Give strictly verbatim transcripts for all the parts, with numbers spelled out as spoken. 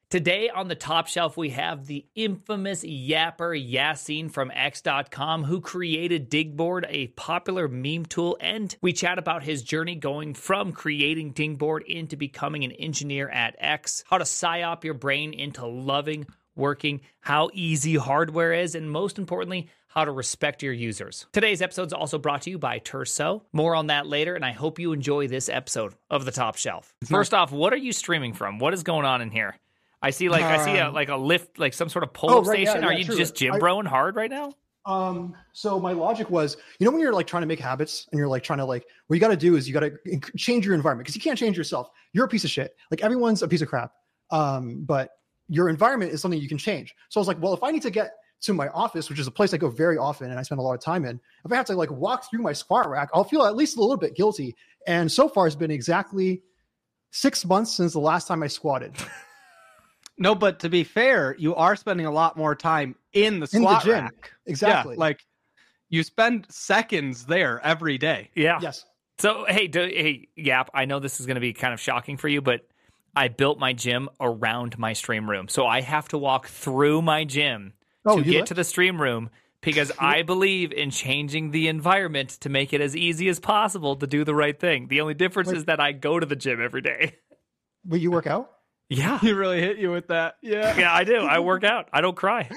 Today on the top shelf, we have the infamous yapper Yassine from X dot com, who created Dingboard, a popular meme tool, and we chat about his journey going from creating Dingboard into becoming an engineer at X, how to psyop your brain into loving working, how easy hardware is, and most importantly, how to respect your users. Today's episode is also brought to you by Terso. More on that later, and I hope you enjoy this episode of the top shelf. First off, what are you streaming from? What is going on in here? I see like um, I see a, like a lift, like some sort of pull-up oh, right, station. Yeah, yeah, Are you true. just gym broing hard right now? Um, so my logic was, you know, when you're like trying to make habits and you're like trying to like, what you got to do is you got to change your environment because you can't change yourself. You're a piece of shit. Like everyone's a piece of crap. Um, but your environment is something you can change. So I was like, well, if I need to get to my office, which is a place I go very often and I spend a lot of time in, if I have to like walk through my squat rack, I'll feel at least a little bit guilty. And so far it's been exactly six months since the last time I squatted. No, but to be fair, you are spending a lot more time in the squat in the gym. rack. Exactly. Yeah, like you spend seconds there every day. Yeah. Yes. So, hey, do, hey, Yap, I know this is going to be kind of shocking for you, but I built my gym around my stream room. So I have to walk through my gym oh, to get lift? to the stream room because I believe in changing the environment to make it as easy as possible to do the right thing. The only difference Wait. is that I go to the gym every day. Will you work out? Yeah. He really hit you with that. Yeah. Yeah, I do. I work out. I don't cry.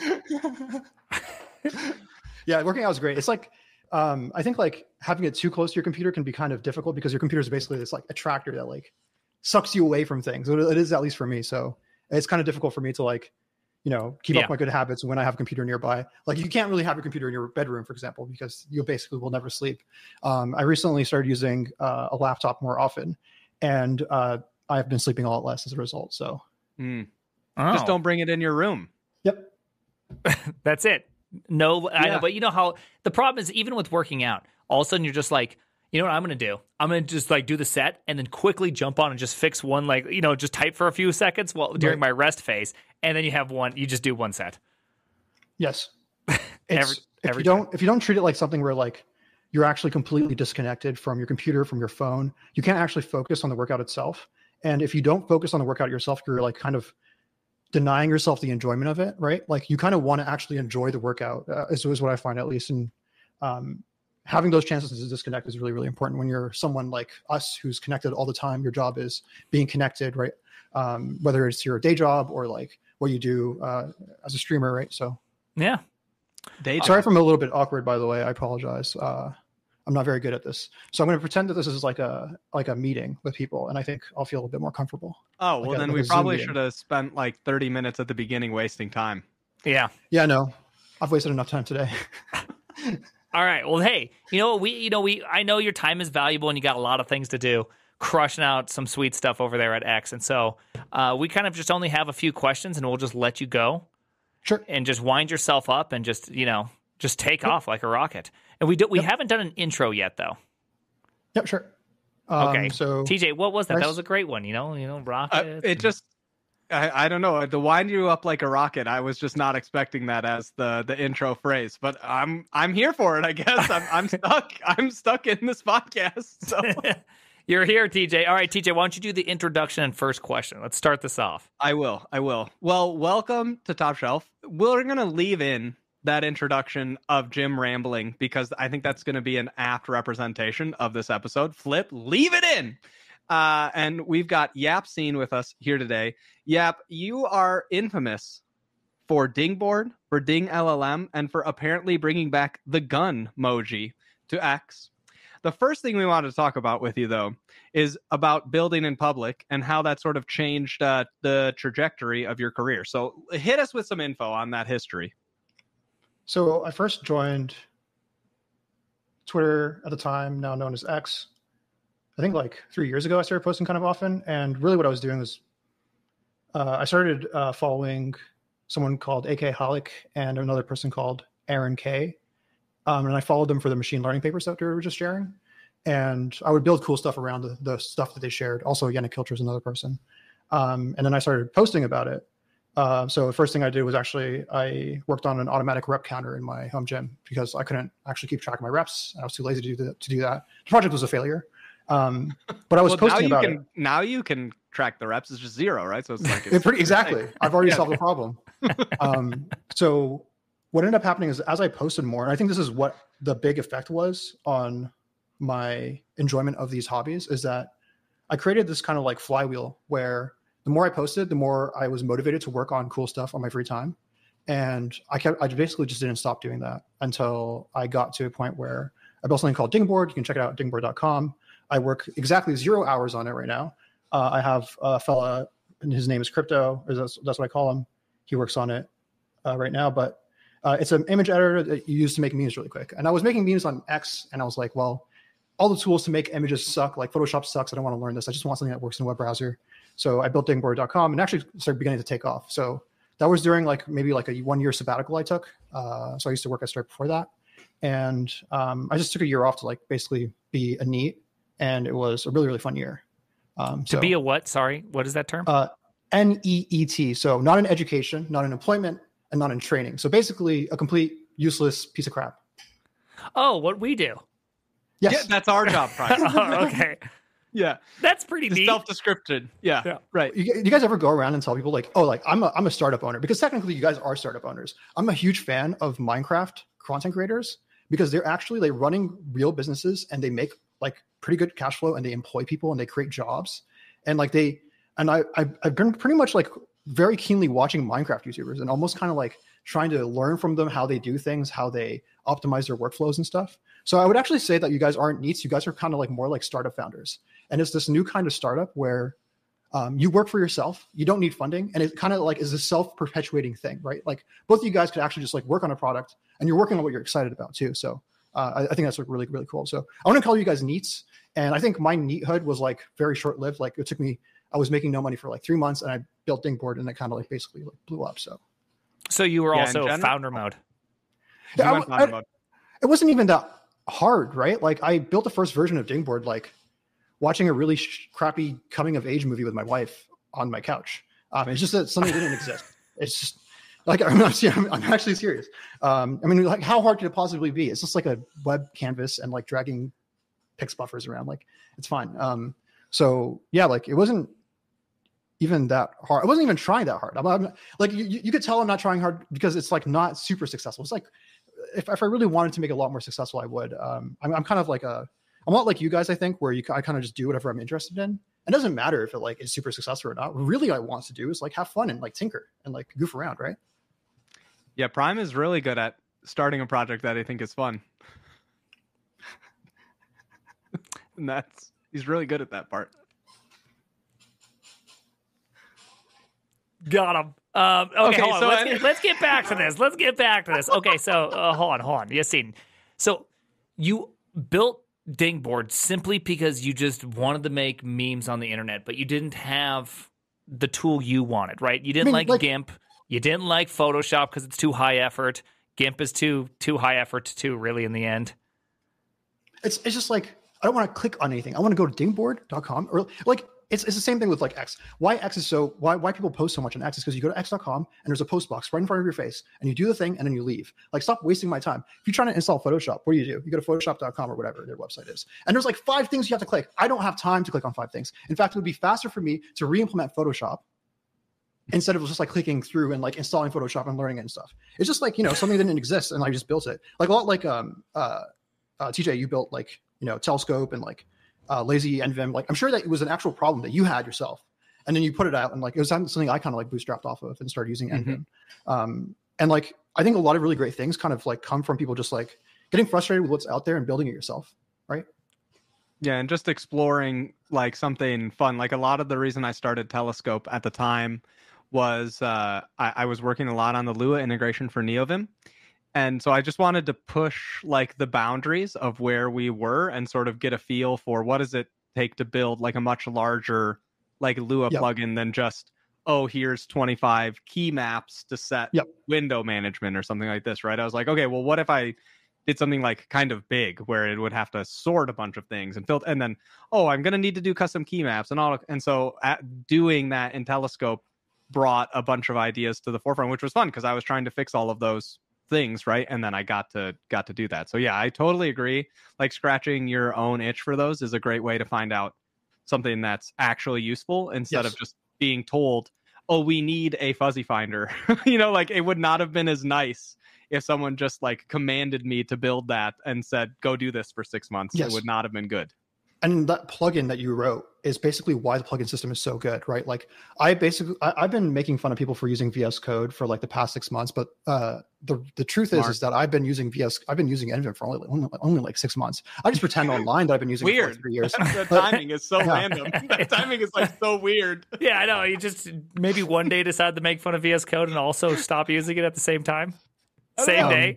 Yeah, working out is great. It's like, um, I think like having it too close to your computer can be kind of difficult because your computer is basically this like attractor that like sucks you away from things. It is, at least for me. So it's kind of difficult for me to like, you know, keep yeah. up my good habits when I have a computer nearby. Like you can't really have your computer in your bedroom, for example, because you basically will never sleep. Um, I recently started using uh, a laptop more often and, uh, I've been sleeping a lot less as a result. So mm. oh. just don't bring it in your room. Yep. That's it. No, yeah. I know, but you know how the problem is even with working out, all of a sudden you're just like, you know what I'm going to do? I'm going to just like do the set and then quickly jump on and just fix one, like, you know, just type for a few seconds while during right. my rest phase. And then you have one, you just do one set. Yes. every, if every you don't, if you don't treat it like something where like you're actually completely disconnected from your computer, from your phone, you can't actually focus on the workout itself. And if you don't focus on the workout yourself, you're like kind of denying yourself the enjoyment of it, right? Like you kind of want to actually enjoy the workout, uh, is, is what I find at least. And um, having those chances to disconnect is really, really important when you're someone like us who's connected all the time. Your job is being connected, right? Um, whether it's your day job or like what you do uh, as a streamer, right? So yeah. Day Sorry if I'm a little bit awkward, by the way. I apologize. Uh, I'm not very good at this. So I'm going to pretend that this is like a like a meeting with people, and I think I'll feel a bit more comfortable. Oh, like well, a, then like we probably should have spent like thirty minutes at the beginning wasting time. Yeah. Yeah, no. I've wasted enough time today. All right. Well, hey, you know, we, you know, we, I know your time is valuable and you got a lot of things to do, crushing out some sweet stuff over there at X. And so uh, we kind of just only have a few questions and we'll just let you go. Sure. And just wind yourself up and just, you know, just take yep. off like a rocket. And we do, we yep. haven't done an intro yet, though. Yep, sure. Um, okay. So T J, what was that? nice. That was a great one. You know, you know, rocket. Uh, it just, I, I don't know, to wind you up like a rocket. I was just not expecting that as the the intro phrase, but I'm I'm here for it. I guess I'm I'm stuck. I'm stuck in this podcast. So you're here, T J. All right, T J, why don't you do the introduction and first question? Let's start this off. I will. I will. Well, welcome to Top Shelf. We're gonna leave in that introduction of Jim rambling because I think that's going to be an apt representation of this episode. Flip, leave it in. Uh, and we've got Yassine with us here today. Yap, you are infamous for Dingboard, for Ding L L M, and for apparently bringing back the gun emoji to X. The first thing we wanted to talk about with you, though, is about building in public and how that sort of changed uh, the trajectory of your career. So hit us with some info on that history. So I first joined Twitter at the time, now known as X. I think like three years ago, I started posting kind of often. And really what I was doing was uh, I started uh, following someone called A K Holic and another person called Aaron K. Um, and I followed them for the machine learning papers that they were just sharing. And I would build cool stuff around the, the stuff that they shared. Also, Yannick Kilcher is another person. Um, and then I started posting about it. Uh, so the first thing I did was actually I worked on an automatic rep counter in my home gym because I couldn't actually keep track of my reps. I was too lazy to do, the, to do that. The project was a failure. Um, but I was well, posting now you about can it. now you can track the reps. It's just zero, right? So it's like It it's pretty exactly. I've already Yeah. solved the problem. Um, so what ended up happening is as I posted more, and I think this is what the big effect was on my enjoyment of these hobbies, is that I created this kind of like flywheel where the more I posted, the more I was motivated to work on cool stuff on my free time. And I kept, I basically just didn't stop doing that until I got to a point where I built something called Dingboard. You can check it out at dingboard dot com. I work exactly zero hours on it right now. Uh, I have a fella, and his name is Crypto, or that's, that's what I call him. He works on it uh, right now, but uh, it's an image editor that you use to make memes really quick. And I was making memes on X, and I was like, well, all the tools to make images suck. Like Photoshop sucks. I don't want to learn this. I just want something that works in a web browser. So I built dingboard dot com and actually started beginning to take off. So that was during like maybe like a one year sabbatical I took. Uh, so I used to work at Stripe before that. And um, I just took a year off to like basically be a neat. And it was a really, really fun year. Um, to so, be a what? Sorry. What is that term? Uh, N E E T. So not in education, not in employment, and not in training. So basically a complete useless piece of crap. Oh, what we do. Yes. Yeah, that's our job, Prime. Oh, okay. Yeah. That's pretty Just neat. self-descripted. Yeah, Yeah. right. You, you guys ever go around and tell people like, oh, like I'm a, I'm a startup owner? Because technically you guys are startup owners. I'm a huge fan of Minecraft content creators because they're actually like running real businesses and they make like pretty good cash flow and they employ people and they create jobs. And like they, and I, I've, I've been pretty much like very keenly watching Minecraft YouTubers and almost kind of like trying to learn from them how they do things, how they optimize their workflows and stuff. So I would actually say that you guys aren't neats. You guys are kind of like more like startup founders. And it's this new kind of startup where um, you work for yourself. You don't need funding. And it kind of like is a self-perpetuating thing, right? Like both of you guys could actually just like work on a product and you're working on what you're excited about too. So uh, I, I think that's like really, really cool. So I want to call you guys neats. And I think my neathood was like very short-lived. Like it took me, I was making no money for like three months and I built Dingboard and it kind of like basically like blew up. So So you were Yeah, in also general- founder mode. You Yeah, I- went founder mode. it wasn't even that hard, right? Like I built the first version of Dingboard, like watching a really sh- crappy coming of age movie with my wife on my couch. Um, it's just that something didn't exist. It's just like, I'm not I'm, I'm actually serious. Um, I mean, like how hard could it possibly be? It's just like a web canvas and like dragging pix buffers around. Like it's fine. Um, so yeah, like it wasn't even that hard. I wasn't even trying that hard. I'm, I'm like, you, you could tell I'm not trying hard because it's like not super successful. It's like, if, if I really wanted to make it a lot more successful, I would. Um, I'm, I'm kind of like a, I'm not like you guys, I think, where you I kind of just do whatever I'm interested in. It doesn't matter if it like is super successful or not. Really, what I want to do is like have fun and like tinker and like goof around, right? Yeah, Prime is really good at starting a project that I think is fun. And that's he's really good at that part. Got him. Um, okay, Okay, hold on. so Let's, I- get, let's get back to this. Let's get back to this. Okay, so uh, hold on, hold on. Yassine. So you built Dingboard simply because you just wanted to make memes on the internet, but you didn't have the tool you wanted, right? You didn't I mean, like, like- GIMP. You didn't like Photoshop because it's too high effort. GIMP is too too high effort too, really, in the end. It's it's just like I don't want to click on anything. I want to go to dingboard dot com or like it's it's the same thing with like X. Why X is so why why people post so much on X is because you go to x dot com and there's a post box right in front of your face and you do the thing and then you leave. Like stop wasting my time. If you're trying to install Photoshop, what do you do? You go to photoshop dot com or whatever their website is. And there's like five things you have to click. I don't have time to click on five things. In fact, it would be faster for me to re-implement Photoshop instead of just like clicking through and like installing Photoshop and learning it and stuff. It's just like, you know, something didn't exist and I just built it. Like a lot like um uh, uh T J, you built like, you know, Telescope and like uh lazy N V M. Like I'm sure that it was an actual problem that you had yourself. And then you put it out and like it was something I kind of like bootstrapped off of and started using mm-hmm. N V M. Um and like I think a lot of really great things kind of like come from people just like getting frustrated with what's out there and building it yourself, right? Yeah, and just exploring like something fun. Like a lot of the reason I started Telescope at the time was uh, I, I was working a lot on the Lua integration for NeoVim. And so I just wanted to push like the boundaries of where we were and sort of get a feel for what does it take to build like a much larger like Lua yep. plugin than just, oh, here's twenty-five key maps to set yep. window management or something like this, right? I was like, okay, well, what if I did something like kind of big where it would have to sort a bunch of things and filter, and then, oh, I'm going to need to do custom key maps and all. And so at doing that in Telescope brought a bunch of ideas to the forefront, which was fun because I was trying to fix all of those things, right? And then I got to got to do that. So yeah, I totally agree. Like scratching your own itch for those is a great way to find out something that's actually useful instead Yes. of just being told, oh, we need a fuzzy finder. You know, like it would not have been as nice if someone just like commanded me to build that and said, go do this for six months. Yes. It would not have been good. And that plugin that you wrote is basically why the plugin system is so good, right? Like I basically, I, I've been making fun of people for using V S Code for like the past six months, but uh, the the truth Smart. is, is that I've been using V S, I've been using NVim for only only, only like six months. I just pretend online that I've been using Weird. it for like three years. The But- timing is so Yeah. random. That timing is like so weird. Yeah, I know. You just maybe one day decide to make fun of V S Code and also stop using it at the same time. Same Um, day.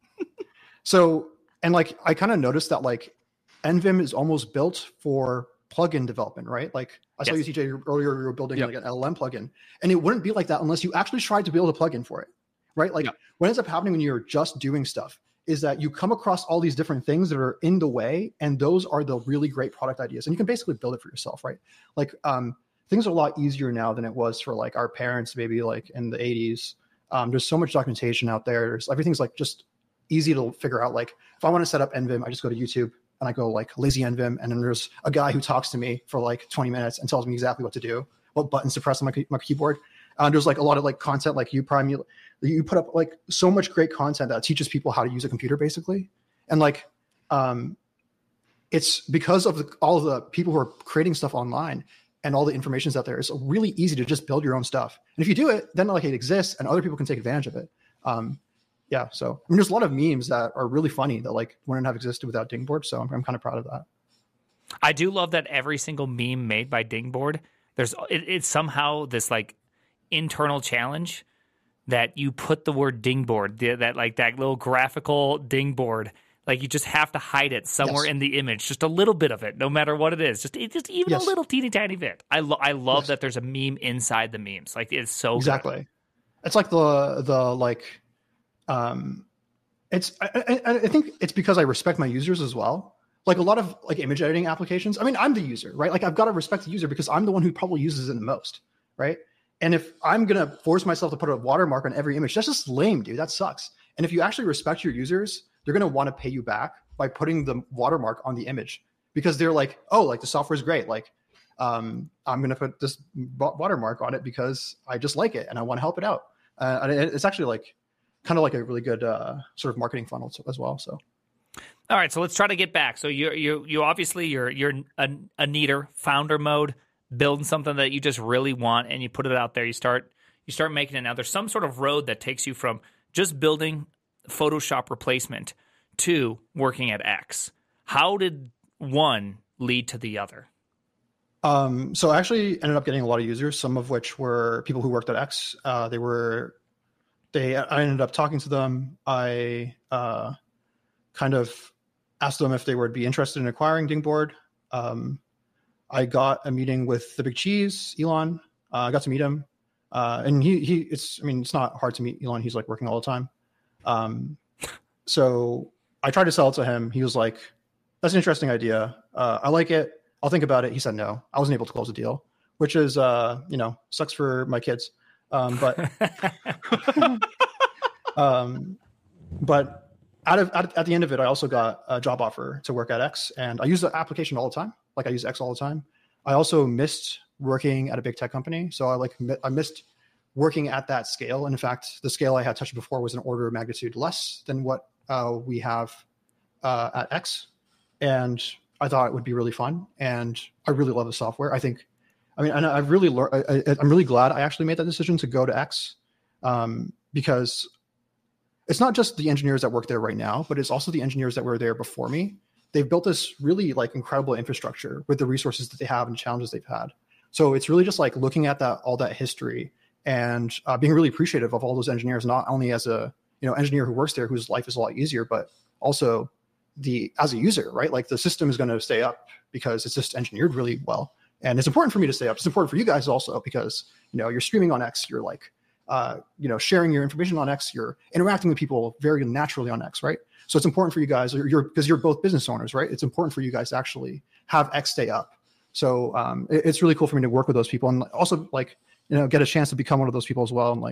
So, and like I kind of noticed that like NVim is almost built for plugin development, right? Like I saw Yes. you, T J, earlier you were building Yep. like an L L M plugin, and it wouldn't be like that unless you actually tried to build a plugin for it, right? Like Yep. what ends up happening when you're just doing stuff is that you come across all these different things that are in the way, and those are the really great product ideas, and you can basically build it for yourself, right? Like um, things are a lot easier now than it was for like our parents, maybe like in the eighties. Um, there's so much documentation out there. There's, everything's like just easy to figure out. Like if I want to set up NVim, I just go to YouTube and I go like lazy NVim, and then there's a guy who talks to me for like twenty minutes and tells me exactly what to do, what buttons to press on my, key- my keyboard. Uh, there's like a lot of like content like you prime you, you put up like so much great content that teaches people how to use a computer basically. And like um, it's because of the, all of the people who are creating stuff online and all the information's out there. It's really easy to just build your own stuff. And if you do it, then like it exists and other people can take advantage of it. Um, yeah. So I mean, there's a lot of memes that are really funny that like wouldn't have existed without Dingboard. So I'm, I'm kind of proud of that. I do love that every single meme made by Dingboard, there's it, it's somehow this like internal challenge that you put the word Dingboard, the, that like that little graphical Dingboard, like you just have to hide it somewhere Yes. in the image, just a little bit of it, no matter what it is, just it, just even Yes. a little teeny tiny bit. I lo- I love Yes. that there's a meme inside the memes, like it's so good. Exactly. It's like the, the like, um, it's, I, I, I think it's because I respect my users as well. Like a lot of like image editing applications. I mean, I'm the user, right? Like I've got to respect the user because I'm the one who probably uses it the most, right? And if I'm going to force myself to put a watermark on every image, that's just lame, dude. That sucks. And if you actually respect your users, they're going to want to pay you back by putting the watermark on the image because they're like, oh, like the software is great. Like um, I'm going to put this wa- watermark on it because I just like it and I want to help it out. Uh, and it- it's actually like kind of like a really good uh, sort of marketing funnel to, as well. So. All right, so let's try to get back. So you you you obviously you're you're a, a neater, founder mode, building something that you just really want, and you put it out there. You start you start making it. Now there's some sort of road that takes you from just building Photoshop replacement to working at X. How did one lead to the other? Um, so I actually ended up getting a lot of users, some of which were people who worked at X. Uh, they were they I ended up talking to them. I uh, kind of asked them if they would be interested in acquiring Dingboard. Um, I got a meeting with the big cheese, Elon. Uh, I got to meet him. Uh, and he, he, it's, I mean, it's not hard to meet Elon. He's like working all the time. Um, so I tried to sell it to him. He was like, that's an interesting idea. Uh, I like it. I'll think about it. He said no. I wasn't able to close the deal, which is, uh, you know, sucks for my kids. Um, but, um, but Out of at, at the end of it, I also got a job offer to work at X, and I use the application all the time. Like I use X all the time. I also missed working at a big tech company, so I like I missed working at that scale. And in fact, the scale I had touched before was an order of magnitude less than what uh, we have uh, at X, and I thought it would be really fun. And I really love the software. I think, I mean, and I've really learned. I, I, I'm really glad I actually made that decision to go to X um, because. It's not just the engineers that work there right now, but it's also the engineers that were there before me. They've built this really like incredible infrastructure with the resources that they have and challenges they've had. So it's really just like looking at that, all that history and uh, being really appreciative of all those engineers, not only as a, you know, engineer who works there, whose life is a lot easier, but also the, as a user, right? Like the system is going to stay up because it's just engineered really well. And it's important for me to stay up. It's important for you guys also because, you know, you're streaming on X, you're like, Uh, you know, sharing your information on X, you're interacting with people very naturally on X, right? So it's important for you guys, you're because you're both business owners, right? It's important for you guys to actually have X stay up. So um, it, it's really cool for me to work with those people and also like, you know, get a chance to become one of those people as well and like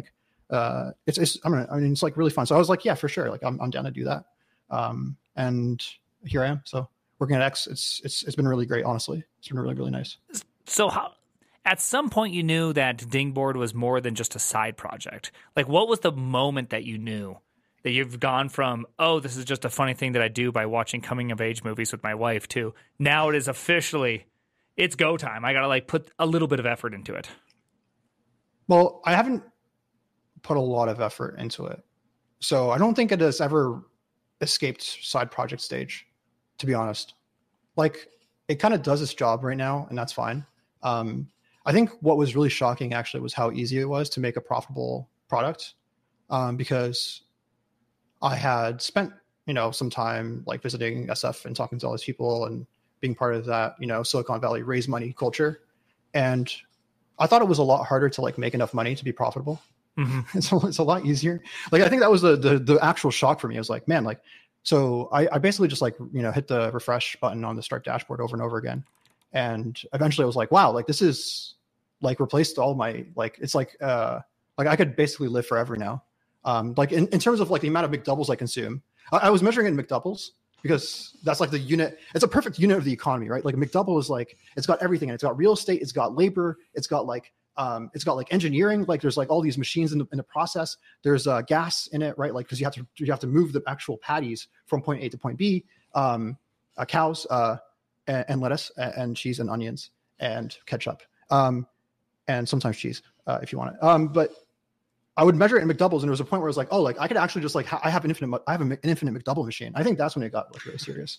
uh, it's, it's, I mean, I mean, it's like really fun. So I was like, yeah, for sure. Like I'm, I'm down to do that. Um, and here I am. So working at X, it's, it's, it's been really great. Honestly, it's been really, really nice. So how, at some point you knew that Dingboard was more than just a side project. Like what was the moment that you knew that you've gone from, oh, this is just a funny thing that I do by watching coming of age movies with my wife too. Now it is officially, it's go time. I got to like put a little bit of effort into it. Well, I haven't put a lot of effort into it. So I don't think it has ever escaped side project stage, to be honest. Like it kind of does its job right now, and that's fine. Um, I think what was really shocking actually was how easy it was to make a profitable product, um, because I had spent, you know, some time like visiting S F and talking to all these people and being part of that, you know, Silicon Valley raise money culture. And I thought it was a lot harder to like make enough money to be profitable. Mm-hmm. It's, a, it's a lot easier. Like, I think that was the, the, the actual shock for me. I was like, man, like, so I, I basically just like, you know, hit the refresh button on the Stripe dashboard over and over again. And eventually I was like, wow, like this is like replaced all my, like, it's like, uh, like I could basically live forever now. Um, like in, in terms of like the amount of McDoubles I consume, I, I was measuring it in McDoubles because that's like the unit. It's a perfect unit of the economy, right? Like a McDouble is like, it's got everything. It's got real estate. It's got labor. It's got like, um, it's got like engineering. Like there's like all these machines in the, in the process. There's uh, gas in it, right? Like, cause you have to, you have to move the actual patties from point A to point B, um, uh, cows, uh, and, and lettuce and, and cheese and onions and ketchup. Um, and sometimes cheese, uh, if you want it. Um, but I would measure it in McDoubles, and there was a point where I was like, "Oh, like I could actually just like ha- I have an infinite, I have an infinite McDouble machine." I think that's when it got like really serious.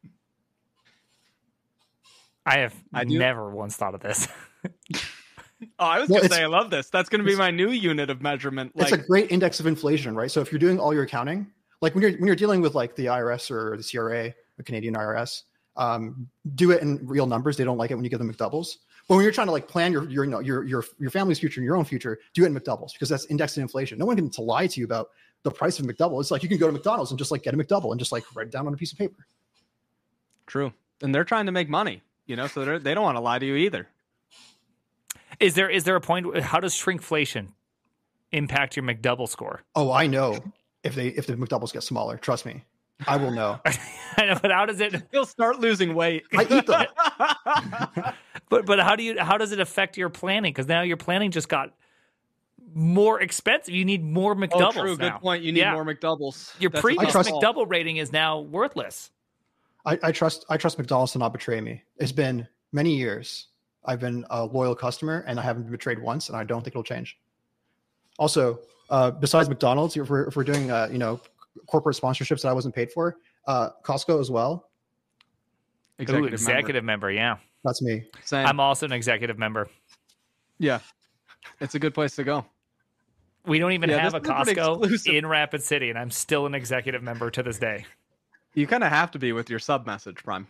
I have I do. never once thought of this. oh, I was well, gonna say I love this. That's gonna be my new unit of measurement. Like, it's a great index of inflation, right? So if you're doing all your accounting, like when you're when you're dealing with like the I R S or the C R A, the Canadian I R S, um, do it in real numbers. They don't like it when you give them McDoubles. But when you're trying to like plan your your your your your family's future and your own future, do it in McDoubles because that's indexed in inflation. No one can to lie to you about the price of McDouble. It's like you can go to McDonald's and just like get a McDouble and just like write it down on a piece of paper. True, and they're trying to make money, you know, so they they don't want to lie to you either. Is there is there a point? How does shrinkflation impact your McDouble score? Oh, I know. If they if the McDoubles get smaller, trust me, I will know. I know, but how does it? You'll start losing weight. I eat them. But but how do you how does it affect your planning? Because now your planning just got more expensive. You need more McDoubles. Oh, true. Now. Good point. You need yeah. more McDoubles. Your That's previous trust- McDouble rating is now worthless. I, I trust I trust McDonald's to not betray me. It's been many years. I've been a loyal customer, and I haven't been betrayed once, and I don't think it'll change. Also, uh, besides McDonald's, if we're if we're doing uh, you know corporate sponsorships that I wasn't paid for, uh, Costco as well. Executive, Ooh, executive member. member, yeah. That's me. Same. I'm also an executive member. Yeah, it's a good place to go. We don't even yeah, have a Costco in Rapid City, and I'm still an executive member to this day. You kind of have to be with your sub message, Prime.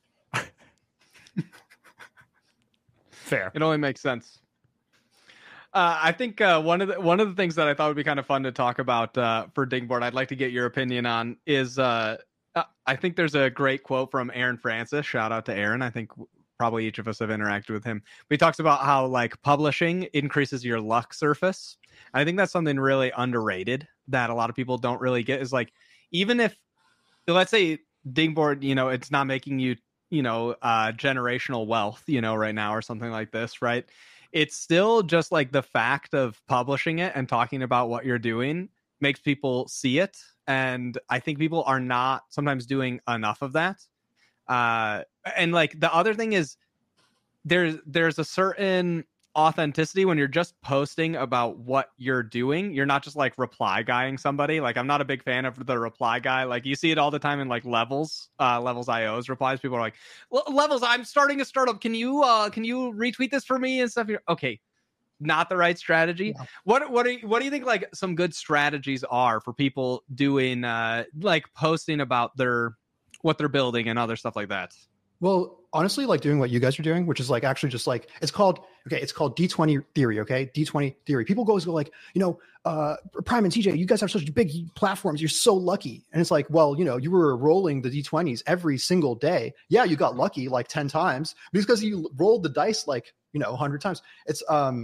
Fair. It only makes sense. Uh, I think uh, one of the one of the things that I thought would be kind of fun to talk about uh, for Dingboard, I'd like to get your opinion on, is uh, I think there's a great quote from Aaron Francis. Shout out to Aaron. I think probably each of us have interacted with him. But he talks about how like publishing increases your luck surface. And I think that's something really underrated that a lot of people don't really get, is like, even if, let's say Dingboard, you know, it's not making you, you know, uh, generational wealth, you know, right now or something like this, right? It's still just like the fact of publishing it and talking about what you're doing makes people see it. And I think people are not sometimes doing enough of that. Uh, and like the other thing is there's there's a certain authenticity when you're just posting about what you're doing. You're not just like reply guying somebody. Like, I'm not a big fan of the reply guy. Like, you see it all the time in like Levels, uh, Levels I O's replies. People are like, Levels, I'm starting a startup. Can you uh, can you retweet this for me and stuff? You're, okay, not the right strategy. Yeah. What what are you, what do you think like some good strategies are for people doing uh, like posting about their what they're building and other stuff like that? Well, honestly, like doing what you guys are doing, which is like actually just like, it's called, okay, it's called D twenty theory, okay? D twenty theory. People always go like, you know, uh, Prime and T J, you guys have such big platforms. You're so lucky. And it's like, well, you know, you were rolling the D twenties every single day. Yeah, you got lucky like ten times because you rolled the dice like, you know, one hundred times. It's, um,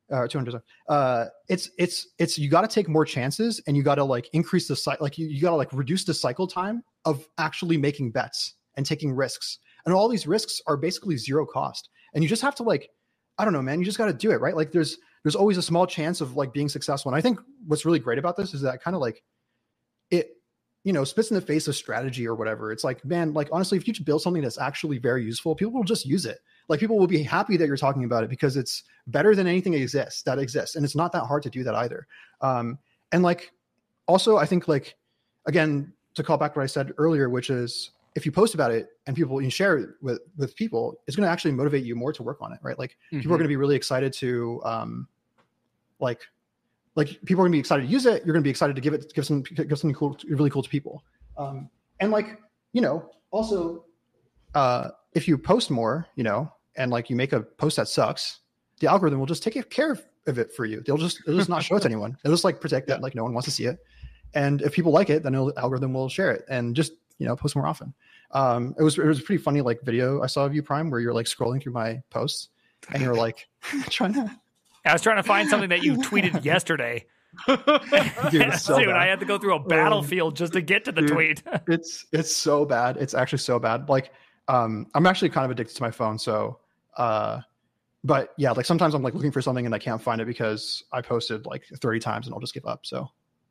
uh, two hundred. Uh, it's it's it's you got to take more chances, and you got to like increase the cycle. Like you, you got to like reduce the cycle time of actually making bets and taking risks. And all these risks are basically zero cost. And you just have to like, I don't know, man. You just got to do it, right? Like there's there's always a small chance of like being successful. And I think what's really great about this is that kind of like it, you know, spits in the face of strategy or whatever. It's like, man, like honestly, if you build something that's actually very useful, people will just use it. Like people will be happy that you're talking about it because it's better than anything exists that exists. And it's not that hard to do that either. Um, and like, also, I think like, again, to call back what I said earlier, which is if you post about it and people you share it with, with people, it's going to actually motivate you more to work on it. Right. Like mm-hmm. people are going to be really excited to um, like, like people are gonna be excited to use it. You're gonna be excited to give it, give some, give something cool, really cool to people. Um, and like, you know, also, uh, if you post more, you know, and like you make a post that sucks, the algorithm will just take care of it for you. They'll just, they'll just not show it to anyone. They'll just like protect that, like no one wants to see it. And if people like it, then the algorithm will share it and just, you know, post more often. Um, it was, it was a pretty funny like video I saw of you, Prime, where you're like scrolling through my posts and you're like trying to. I was trying to find something that you tweeted yesterday. Dude, it's so Dude, bad. I had to go through a battlefield um, just to get to the dude, tweet. it's it's so bad. It's actually so bad. Like, um, I'm actually kind of addicted to my phone. So, uh, but yeah, like sometimes I'm like looking for something and I can't find it because I posted like thirty times and I'll just give up. So.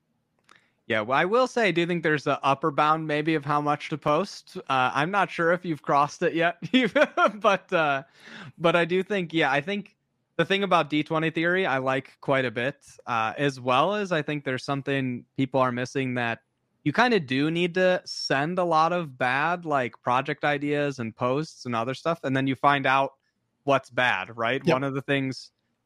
Yeah, well, I will say I do think there's an upper bound maybe of how much to post. Uh, I'm not sure if you've crossed it yet, but uh, but I do think, yeah, I think. The thing about D twenty theory I like quite a bit, uh, as well as I think there's something people are missing that you kind of do need to send a lot of bad like project ideas and posts and other stuff. And then you find out what's bad, right? Yep. One of the things,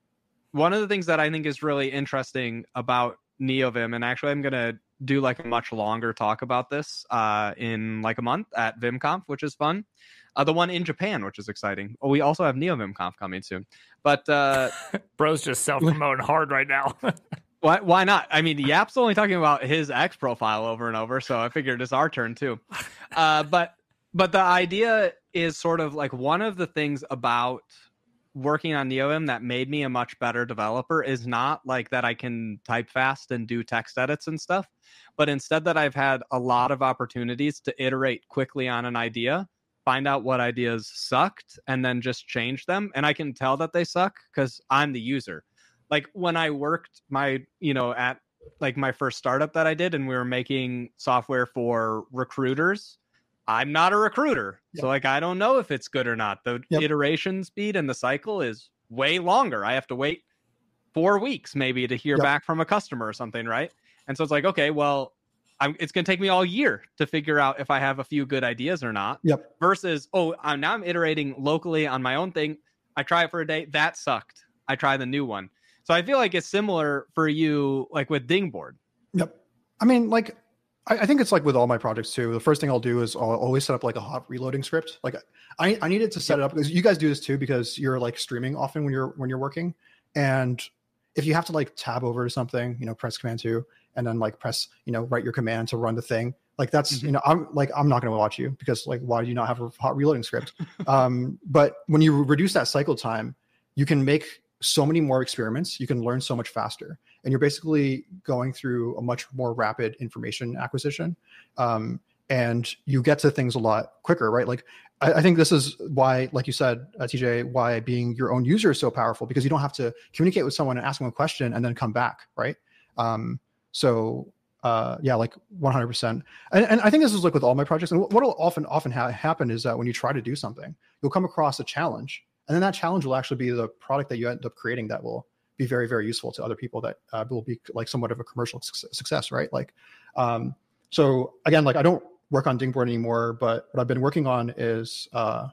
one of the things that I think is really interesting about NeoVim, and actually I'm going to do like a much longer talk about this uh, in like a month at VimConf, which is fun. Uh, the one in Japan, which is exciting. Oh, we also have NeoVimConf coming soon. But uh, bro's just self-promoting hard right now. why? Why not? I mean, Yap's only talking about his X profile over and over, so I figured it's our turn too. Uh, but but the idea is sort of like one of the things about working on NeoVim that made me a much better developer is not like that I can type fast and do text edits and stuff, but instead that I've had a lot of opportunities to iterate quickly on an idea, find out what ideas sucked, and then just change them. And I can tell that they suck because I'm the user. Like when I worked my, you know, at like my first startup that I did, and we were making software for recruiters, I'm not a recruiter. Yep. So like, I don't know if it's good or not. The yep. iteration speed and the cycle is way longer. I have to wait four weeks maybe to hear yep. back from a customer or something. Right. And so it's like, okay, well, I'm, it's going to take me all year to figure out if I have a few good ideas or not. Yep. Versus, oh, I'm now I'm iterating locally on my own thing. I try it for a day. That sucked. I try the new one. So I feel like it's similar for you, like with Dingboard. Yep. I mean, like, I, I think it's like with all my projects too. The first thing I'll do is I'll always set up like a hot reloading script. Like I, I needed to set yep. it up because you guys do this too, because you're like streaming often when you're, when you're working. And if you have to like tab over to something, you know, press command two, and then like press, you know, write your command to run the thing. Like that's, mm-hmm. you know, I'm like, I'm not going to watch you because like, why do you not have a hot reloading script? um, but when you reduce that cycle time, you can make so many more experiments. You can learn so much faster, and you're basically going through a much more rapid information acquisition. Um, and you get to things a lot quicker, right? Like, I, I think this is why, like you said, uh, T J, why being your own user is so powerful, because you don't have to communicate with someone and ask them a question and then come back, right? Um, So uh, yeah, like one hundred percent. And, and I think this is like with all my projects. And what will often often ha- happen is that when you try to do something, you'll come across a challenge, and then that challenge will actually be the product that you end up creating that will be very, very useful to other people, that uh, will be like somewhat of a commercial su- success, right? Like, um, so again, like I don't work on Dingboard anymore, but what I've been working on is uh,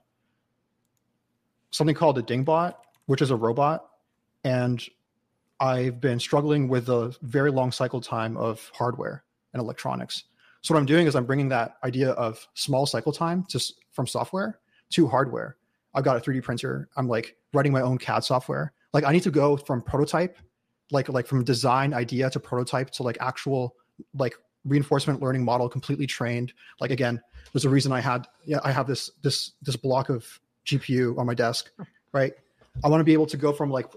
something called a Dingbot, which is a robot. And I've been struggling with a very long cycle time of hardware and electronics. So what I'm doing is I'm bringing that idea of small cycle time to, from software to hardware. I've got a three D printer. I'm like writing my own C A D software. Like I need to go from prototype, like like from design idea to prototype to like actual like reinforcement learning model, completely trained. Like again, there's a reason I had yeah I have this this this block of G P U on my desk, right? I want to be able to go from like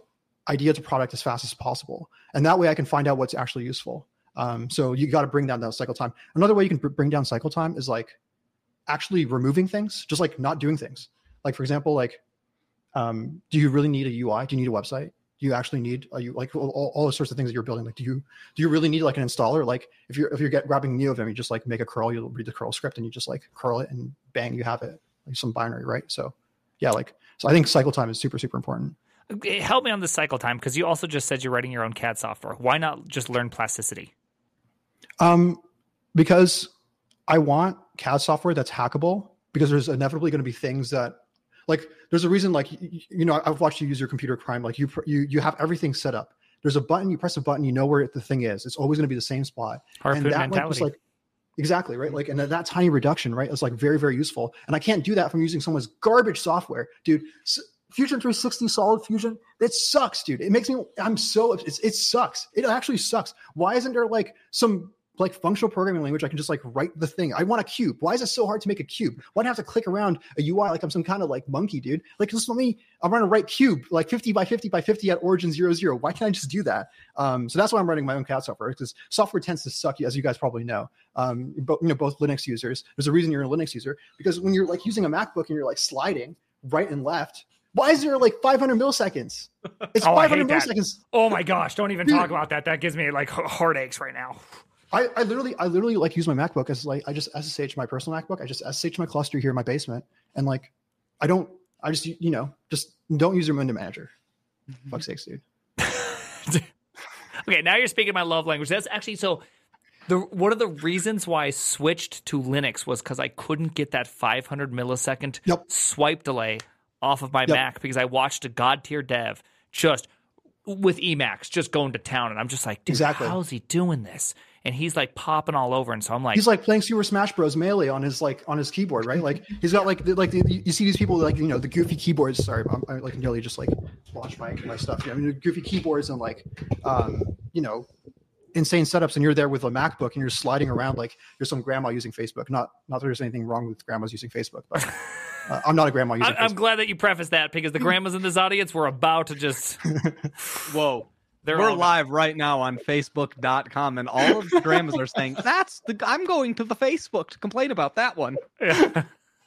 idea to product as fast as possible. And that way I can find out what's actually useful. Um, so you got to bring down that cycle time. Another way you can br- bring down cycle time is like actually removing things, just like not doing things. Like, for example, like, um, do you really need a U I? Do you need a website? Do you actually need a, you like all, all the sorts of things that you're building? Like, do you, do you really need like an installer? Like if you're, if you're get, grabbing NeoVim, you just like make a curl, you'll read the curl script and you just like curl it and bang, you have it, like some binary, right? So yeah, like, so I think cycle time is super, super important. Help me on the cycle time, because you also just said you're writing your own C A D software. Why not just learn plasticity? Um, because I want C A D software that's hackable, because there's inevitably going to be things that, like, there's a reason, like, you, you know, I've watched you use your computer crime. Like you, you, you have everything set up. There's a button, you press a button, you know where the thing is. It's always going to be the same spot. Harpoon and that mentality. Like, exactly, right? Like, and that, that tiny reduction, right, is like very, very useful. And I can't do that from using someone's garbage software, dude. S- Fusion three sixty Solid Fusion, that sucks, dude. It makes me, I'm so, it's, it sucks. It actually sucks. Why isn't there like some like functional programming language I can just like write the thing? I want a cube. Why is it so hard to make a cube? Why do I have to click around a U I like I'm some kind of like monkey, dude? Like, just let me, I'm running a right cube, like fifty by fifty by fifty at origin zero, zero. Why can't I just do that? Um, so that's why I'm running my own C A D software, because software tends to suck, as you guys probably know. Um, but, you know, both Linux users, there's a reason you're a Linux user, because when you're like using a MacBook and you're like sliding right and left, why is there like five hundred milliseconds? It's Oh, I five hundred hate that. milliseconds. Oh my gosh, don't even Dude. talk about that. That gives me like heartaches right now. I, I literally, I literally like use my MacBook as like, I just S S H my personal MacBook. I just S S H my cluster here in my basement. And like, I don't, I just, you know, just don't use your window manager. Mm-hmm. Fuck's sakes, dude. Okay, now you're speaking my love language. That's actually, so the one of the reasons why I switched to Linux was because I couldn't get that five hundred millisecond Yep. swipe delay off of my Yep. Mac, because I watched a god tier dev just with Emacs just going to town, and I'm just like, dude, Exactly. how's he doing this? And he's like popping all over, and so I'm like, He's like playing Super Smash Bros. Melee on his like on his keyboard, right? Like he's got like the, like the, you see these people like, you know, the goofy keyboards. Sorry, I'm, I like nearly just like launch my my stuff. You know, I mean, the goofy keyboards and like um, you know, insane setups, and you're there with a MacBook and you're sliding around like you're some grandma using Facebook. Not not that there's anything wrong with grandmas using Facebook, but uh, I'm not a grandma using I, Facebook. I'm glad that you prefaced that, because the grandmas in this audience were about to just Whoa. they're We're all- live right now on Facebook dot com, and all of the grandmas are saying, that's the, I'm going to the Facebook to complain about that one. Yeah.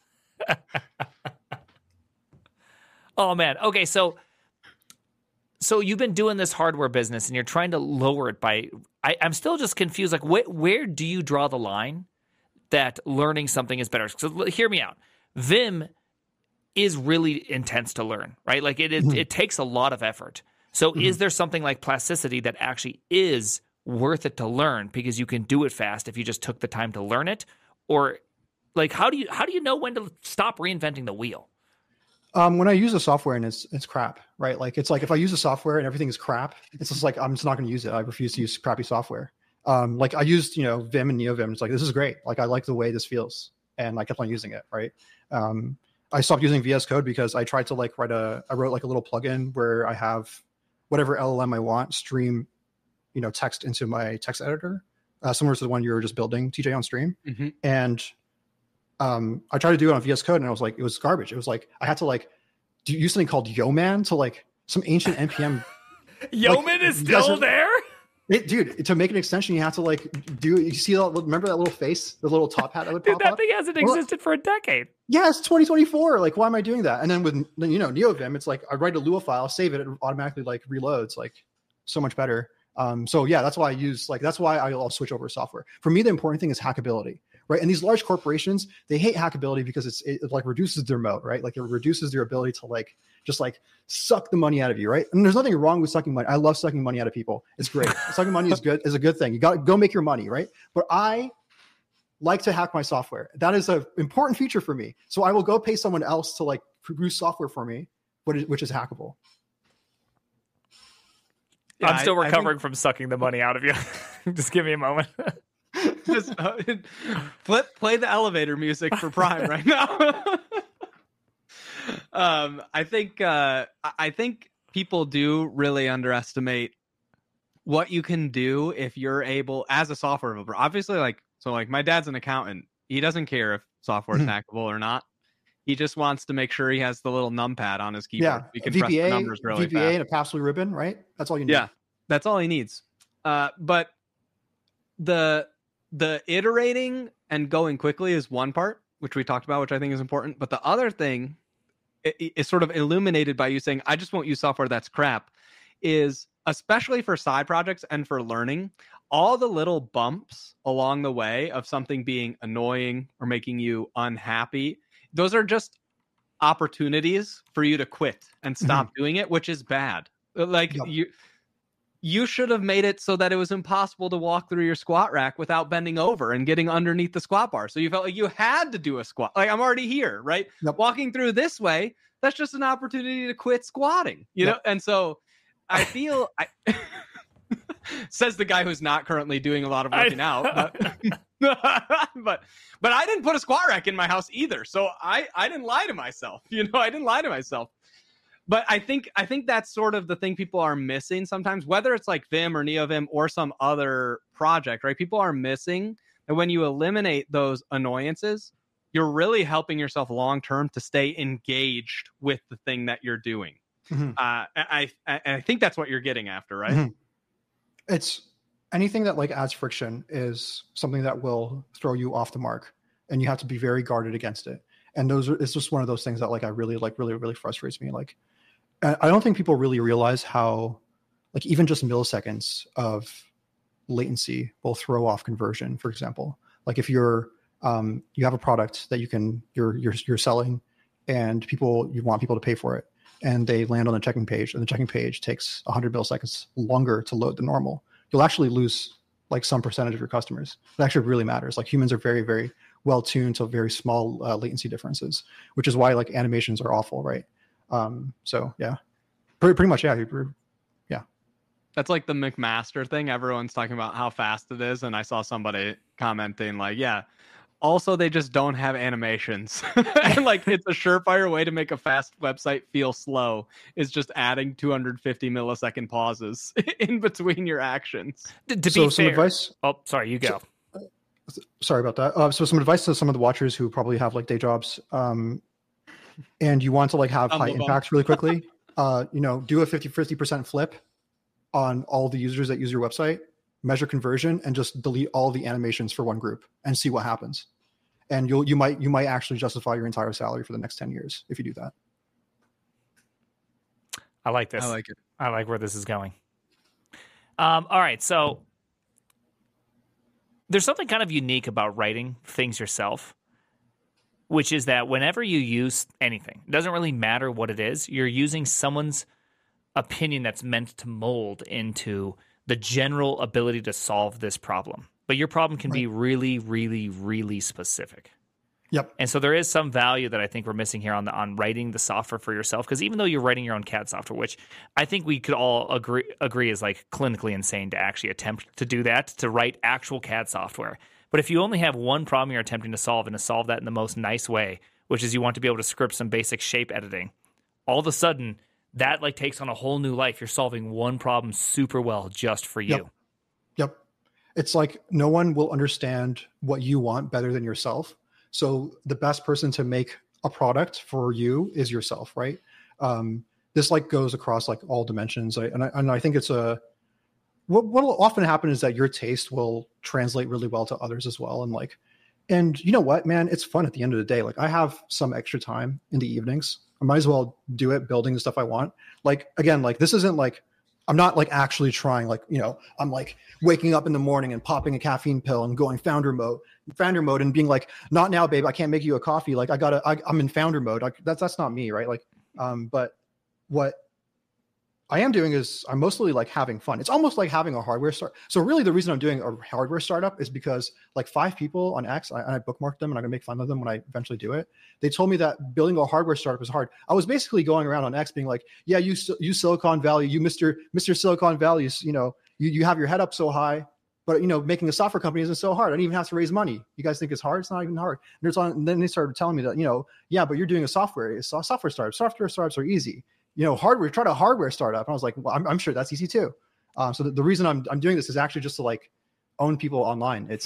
Oh man. Okay, so so you've been doing this hardware business and you're trying to lower it by I, I'm still just confused. Like, wh- where do you draw the line that learning something is better? So l- hear me out. Vim is really intense to learn, right? Like it it, Mhm. it takes a lot of effort. So Mhm. is there something like plasticity that actually is worth it to learn because you can do it fast if you just took the time to learn it? Or like how do you how do you know when to stop reinventing the wheel? Um, when I use a software and it's it's crap, right? Like it's like if I use a software and everything is crap, it's just like I'm just not going to use it. I refuse to use crappy software. Um, like I used, you know, Vim and NeoVim. It's like, this is great. Like I like the way this feels, and I kept on using it, right? Um, I stopped using V S Code because I tried to like write a I wrote like a little plugin where I have whatever L L M I want stream, you know, text into my text editor, uh, similar to the one you were just building, T J, on stream, Mm-hmm. and um, I tried to do it on V S Code, and I was like, it was garbage. It was like I had to like do use something called Yeoman to like some ancient N P M. Yeoman is you guys still are- there? It, dude, to make an extension, you have to like do. You see that? Remember that little face, the little top hat that would Dude, pop that up? thing hasn't Well, existed for a decade. Yeah, it's twenty twenty-four. Like, why am I doing that? And then with, you know, NeoVim, it's like I write a Lua file, save it, it automatically like reloads, like so much better. Um, so yeah, that's why I use like that's why I'll switch over to software. For me, the important thing is hackability, right? And these large corporations, they hate hackability because it's it, it like reduces their moat, right? Like it reduces their ability to like just like suck the money out of you, right? And there's nothing wrong with sucking money. I love sucking money out of people. It's great. Sucking money is good, is a good thing. You got to go make your money, right? But I like to hack my software. That is an important feature for me. So I will go pay someone else to like produce software for me, which is hackable. Yeah, I'm still I- I recovering think- from sucking the money out of you. Just give me a moment. Just uh, flip, play the elevator music for Prime right now. um, I think uh, I- I think people do really underestimate what you can do if you're able, as a software developer. Obviously, like so, like my dad's an accountant. He doesn't care if software is Mhm. hackable or not. He just wants to make sure he has the little numpad on his keyboard. Yeah, He can V P A, press the numbers really V P A fast. and a pass-through ribbon, right? That's all you need. Yeah, that's all he needs. Uh, but the the iterating and going quickly is one part, which we talked about, which I think is important. But the other thing is, is sort of illuminated by you saying, I just won't use software that's crap, is especially for side projects and for learning, all the little bumps along the way of something being annoying or making you unhappy, those are just opportunities for you to quit and stop mm-hmm. doing it, which is bad. Like yep. you you should have made it so that it was impossible to walk through your squat rack without bending over and getting underneath the squat bar. So you felt like you had to do a squat. Like, I'm already here, right? Yep. Walking through this way, that's just an opportunity to quit squatting, you yep. know? And so I feel I says the guy who's not currently doing a lot of working I, out. But, but but I didn't put a squat rack in my house either. So I, I didn't lie to myself. You know, I didn't lie to myself. But I think I think that's sort of the thing people are missing sometimes, whether it's like Vim or NeoVim or some other project, right? People are missing that when you eliminate those annoyances, you're really helping yourself long term to stay engaged with the thing that you're doing. Mm-hmm. Uh, I, I I think that's what you're getting after, right? Mm-hmm. It's anything that like adds friction is something that will throw you off the mark, and you have to be very guarded against it. And those are, it's just one of those things that like I really like really really frustrates me. Like, I don't think people really realize how, like, even just milliseconds of latency will throw off conversion. For example, like if you're um, you have a product that you can you're you're you're selling, and people you want people to pay for it, and they land on the checking page, and the checking page takes one hundred milliseconds longer to load than normal. You'll actually lose like some percentage of your customers. It actually really matters. Like humans are very very well tuned to very small uh, latency differences, which is why like animations are awful, right? Um, so yeah, pretty, pretty much. Yeah. Yeah. That's like the McMaster thing. Everyone's talking about how fast it is. And I saw somebody commenting like, yeah, also they just don't have animations. And like, it's a surefire way to make a fast website feel slow is just adding two hundred fifty millisecond pauses in between your actions. To, to so be some fair, advice. Oh, sorry, you go. So, sorry about that. Uh, so some advice to some of the watchers who probably have like day jobs. Um, and you want to like have high impacts really quickly, uh, you know, do a fifty, fifty percent flip on all the users that use your website, measure conversion, and just delete all the animations for one group and see what happens. And you'll, you might, you might actually justify your entire salary for the next ten years if you do that. I like this. I like it. I like where this is going. Um, all right. So there's something kind of unique about writing things yourself, which is that whenever you use anything, it doesn't really matter what it is, you're using someone's opinion that's meant to mold into the general ability to solve this problem. But your problem can right. be really, really, really specific. Yep. And so there is some value that I think we're missing here on the on writing the software for yourself, because even though you're writing your own C A D software, which I think we could all agree agree is like clinically insane to actually attempt to do that, to write actual C A D software. But if you only have one problem you're attempting to solve and to solve that in the most nice way, which is you want to be able to script some basic shape editing, all of a sudden that like takes on a whole new life. You're solving one problem super well just for you. Yep. Yep. It's like no one will understand what you want better than yourself. So the best person to make a product for you is yourself, right? Um, this like goes across like all dimensions. I, and, I, and I think it's a, what will often happen is that your taste will translate really well to others as well. And like, and you know what, man, it's fun at the end of the day. Like I have some extra time in the evenings. I might as well do it building the stuff I want. Like, again, like this isn't like, I'm not like actually trying, like, you know, I'm like waking up in the morning and popping a caffeine pill and going founder mode, founder mode and being like, not now, babe, I can't make you a coffee. Like I gotta, I, I'm in founder mode. I, that's, that's not me. Right. Like, um, but what I am doing is I'm mostly like having fun. It's almost like having a hardware start. So really the reason I'm doing a hardware startup is because like five people on X, I, and I bookmarked them and I'm gonna make fun of them when I eventually do it. They told me that building a hardware startup is hard. I was basically going around on X being like, yeah, you, you Silicon Valley, you Mister Mister Silicon Valley, you know, you, you have your head up so high, but you know, making a software company isn't so hard. I don't even have to raise money. You guys think it's hard? It's not even hard. And, there's on, and then they started telling me that, you know, yeah, but you're doing a software, it's a software startup. Software startups are easy. You know, hardware, try to hardware startup. And I was like, well, I'm, I'm sure that's easy too. Um, so the, the reason I'm I'm doing this is actually just to like own people online. It's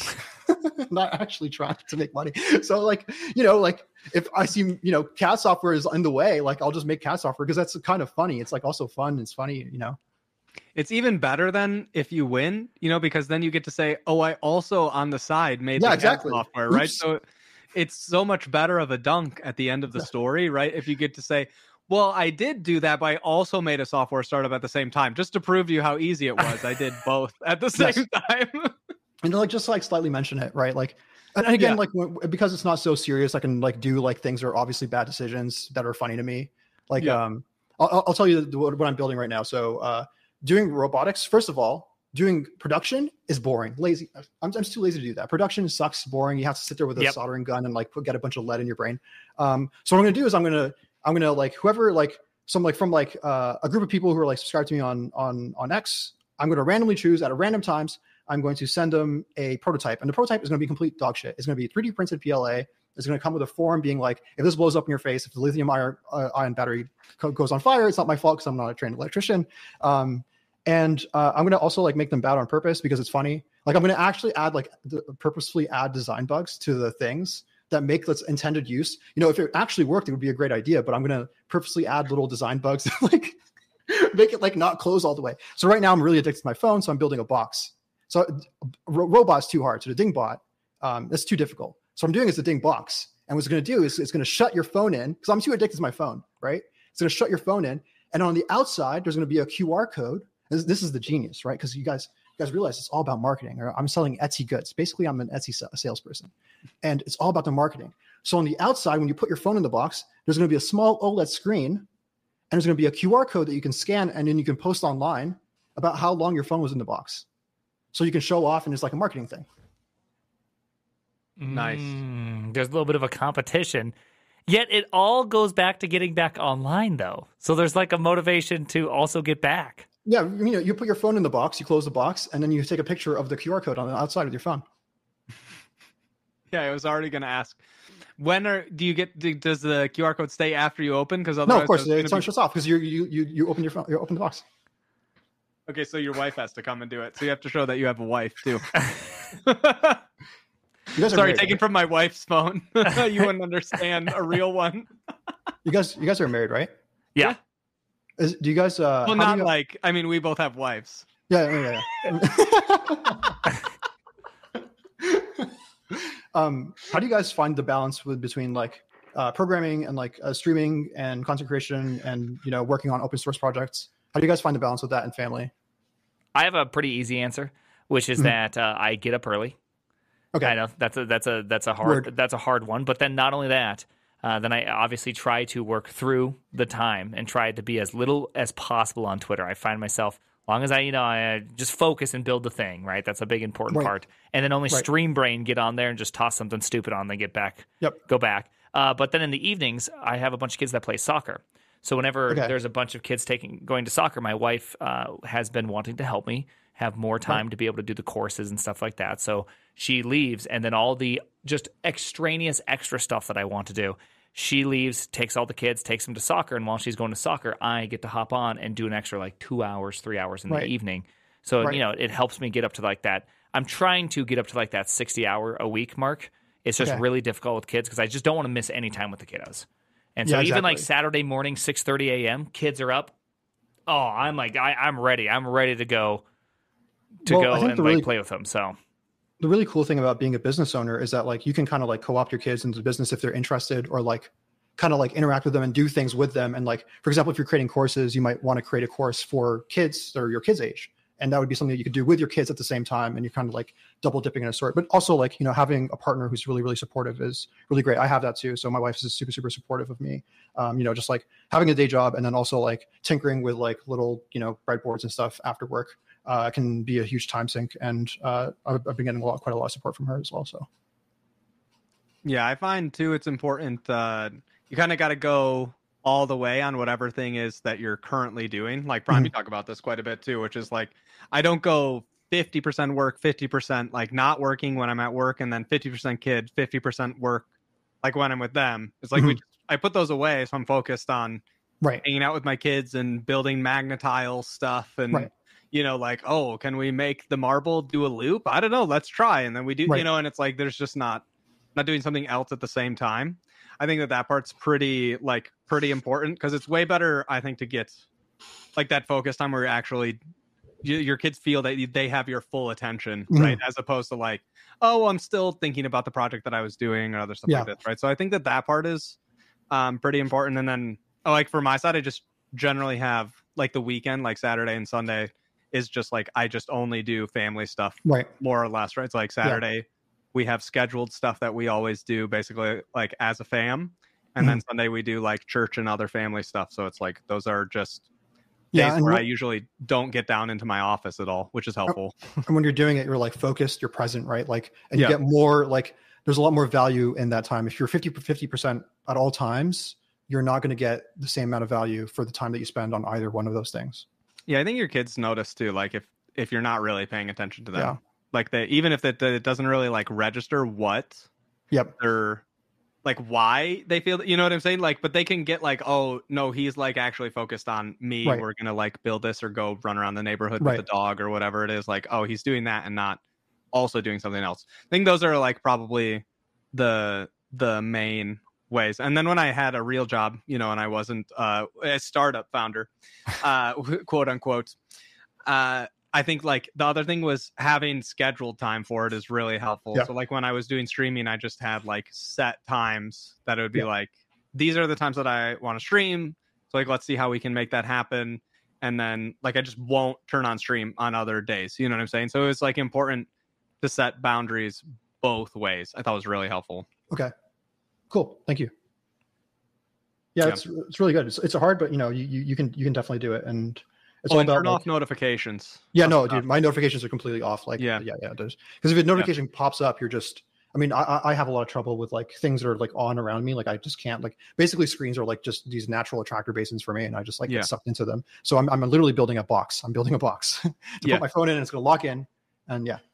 not actually trying to make money. So like, you know, like if I see, you know, C A D software is in the way, like I'll just make C A D software because that's kind of funny. It's like also fun. It's funny, you know. It's even better than if you win, you know, because then you get to say, oh, I also on the side made yeah, the exactly. C A D software, right? Oops. So it's so much better of a dunk at the end of the yeah. story, right? If you get to say, well, I did do that, but I also made a software startup at the same time, just to prove to you how easy it was. I did both at the same yes. time. And like, just like slightly mention it, right? Like, and again, yeah. like when, because it's not so serious, I can like do like things that are obviously bad decisions that are funny to me. Like, yeah. um, I'll, I'll tell you what, what I'm building right now. So, uh, doing robotics, first of all, doing production is boring, lazy. I'm, I'm just too lazy to do that. Production sucks, boring. You have to sit there with a yep. soldering gun and like put, get a bunch of lead in your brain. Um, so what I'm going to do is I'm going to, I'm going to like whoever, like some like from like uh, a group of people who are like subscribed to me on, on, on X, I'm going to randomly choose at a random times. I'm going to send them a prototype, and the prototype is going to be complete dog shit. It's going to be three D printed P L A. It's going to come with a form being like, if this blows up in your face, if the lithium ion, uh, ion battery co- goes on fire, it's not my fault because I'm not a trained electrician. Um, and uh, I'm going to also like make them bad on purpose because it's funny. Like I'm going to actually add like the, purposefully add design bugs to the things that make its intended use. You know, if it actually worked, it would be a great idea, but I'm going to purposely add little design bugs that like make it like not close all the way. So right now I'm really addicted to my phone. So I'm building a box. So ro- robot's too hard. So the Dingbot, um, that's too difficult. So what I'm doing is the Ding box. And what it's going to do is it's going to shut your phone in because I'm too addicted to my phone, right? It's going to shut your phone in. And on the outside, there's going to be a Q R code. This, this is the genius, right? Because you guys, you guys realize it's all about marketing. Or I'm selling Etsy goods. Basically, I'm an Etsy salesperson. And it's all about the marketing. So on the outside, when you put your phone in the box, there's going to be a small OLED screen. And there's going to be a Q R code that you can scan. And then you can post online about how long your phone was in the box. So you can show off, and it's like a marketing thing. Nice. Mm, there's a little bit of a competition. Yet it all goes back to getting back online, though. So there's like a motivation to also get back. Yeah, you know, you put your phone in the box, you close the box, and then you take a picture of the Q R code on the outside with your phone. Yeah, I was already going to ask. When are do you get? Do, does the Q R code stay after you open? Because no, of course, it shuts be... off because you you you you open your phone, you open the box. Okay, so your wife has to come and do it. So you have to show that you have a wife too. You Sorry, married, taken right? from my wife's phone. You wouldn't understand a real one. You guys, you guys are married, right? Yeah. Is, do you guys? Uh, well, not you... like. I mean, we both have wives. Yeah, yeah, yeah. um, how do you guys find the balance with between like uh, programming and like uh, streaming and content creation and you know working on open source projects? How do you guys find the balance with that in family? I have a pretty easy answer, which is mm-hmm. that uh, I get up early. Okay, I know that's a that's a that's a hard Word. that's a hard one. But then not only that, uh, then I obviously try to work through the time and try to be as little as possible on Twitter. I find myself, as long as I you know I just focus and build the thing, right? That's a big important right. part. And then only right. Stream Brain get on there and just toss something stupid on, then get back, yep. go back. Uh, but then in the evenings, I have a bunch of kids that play soccer. So whenever okay. there's a bunch of kids taking going to soccer, my wife uh, has been wanting to help me have more time right. to be able to do the courses and stuff like that. So she leaves, and then all the just extraneous extra stuff that I want to do, she leaves, takes all the kids, takes them to soccer, and while she's going to soccer, I get to hop on and do an extra like two hours, three hours in right. the evening. So right. you know, it helps me get up to like that. I'm trying to get up to like that sixty hour a week mark. It's just okay. really difficult with kids because I just don't want to miss any time with the kiddos. And so yeah, exactly. even like Saturday morning, six thirty a.m., kids are up. Oh, I'm like, I, I'm ready. I'm ready to go to well, go and like really, play with them. So the really cool thing about being a business owner is that like you can kind of like co-opt your kids into the business if they're interested, or like kind of like interact with them and do things with them. And like, for example, if you're creating courses, you might want to create a course for kids that are your kids' age. And that would be something that you could do with your kids at the same time. And you're kind of like double dipping in a sort. But also like, you know, having a partner who's really, really supportive is really great. I have that too. So my wife is super, super supportive of me. Um, you know, just like having a day job and then also like tinkering with like little, you know, breadboards and stuff after work uh, can be a huge time sink. And uh, I've, I've been getting a lot, quite a lot of support from her as well. So. Yeah, I find too, it's important. Uh, you kind of got to go all the way on whatever thing is that you're currently doing. Like Prime, mm-hmm. you talk about this quite a bit too, which is like, I don't go fifty percent work, fifty percent like not working when I'm at work, and then fifty percent kid, fifty percent work like when I'm with them. It's like mm-hmm. we just, I put those away, so I'm focused on right. hanging out with my kids and building Magnetile stuff and right. you know, like, oh, can we make the marble do a loop? I don't know. Let's try. And then we do, Right. you know, and it's like, there's just not, not doing something else at the same time. I think that that part's pretty, like, pretty important because it's way better, I think, to get like that focus time where you're actually, you, your kids feel that they have your full attention, Mhm. right? As opposed to like, oh, I'm still thinking about the project that I was doing or other stuff Yeah. like this, right? So I think that that part is um, pretty important. And then, oh, like for my side, I just generally have like the weekend, like Saturday and Sunday is just like, I just only do family stuff Right. more or less, right? It's like Saturday, yeah. we have scheduled stuff that we always do basically like as a fam. And mm-hmm. then Sunday we do like church and other family stuff. So it's like, those are just days yeah, where what, I usually don't get down into my office at all, which is helpful. And when you're doing it, you're like focused, you're present, right? Like, and you yeah. get more, like there's a lot more value in that time. If you're fifty, fifty percent at all times, you're not going to get the same amount of value for the time that you spend on either one of those things. Yeah, I think your kids notice too, like if if you're not really paying attention to them, yeah. like they even if it, it doesn't really like register what yep. they're like why they feel, you know what I'm saying? Like, but they can get like, oh no, he's like actually focused on me. Right. We're gonna like build this or go run around the neighborhood right. with the dog or whatever it is. Like, oh, he's doing that and not also doing something else. I think those are like probably the the main ways. And then when I had a real job, you know, and I wasn't uh, a startup founder, uh, quote unquote, uh, I think like the other thing was having scheduled time for it is really helpful. Yeah. So like when I was doing streaming, I just had like set times that it would be yeah. like, these are the times that I want to stream. So like, let's see how we can make that happen. And then like, I just won't turn on stream on other days. You know what I'm saying? So it was like important to set boundaries both ways. I thought it was really helpful. Okay. Cool. Thank you. Yeah, yeah. it's it's really good. It's it's hard, but you know, you, you you can you can definitely do it. And it's oh, all and about turn like, off notifications. Yeah, no, dude, my notifications are completely off. Like, yeah, yeah, yeah, it does. Because if a notification yeah. pops up, you're just. I mean, I I have a lot of trouble with like things that are like on around me. Like I just can't like. Basically, screens are like just these natural attractor basins for me, and I just like yeah. get sucked into them. So I'm I'm literally building a box. I'm building a box to yeah. put my phone in, and it's gonna lock in, and yeah.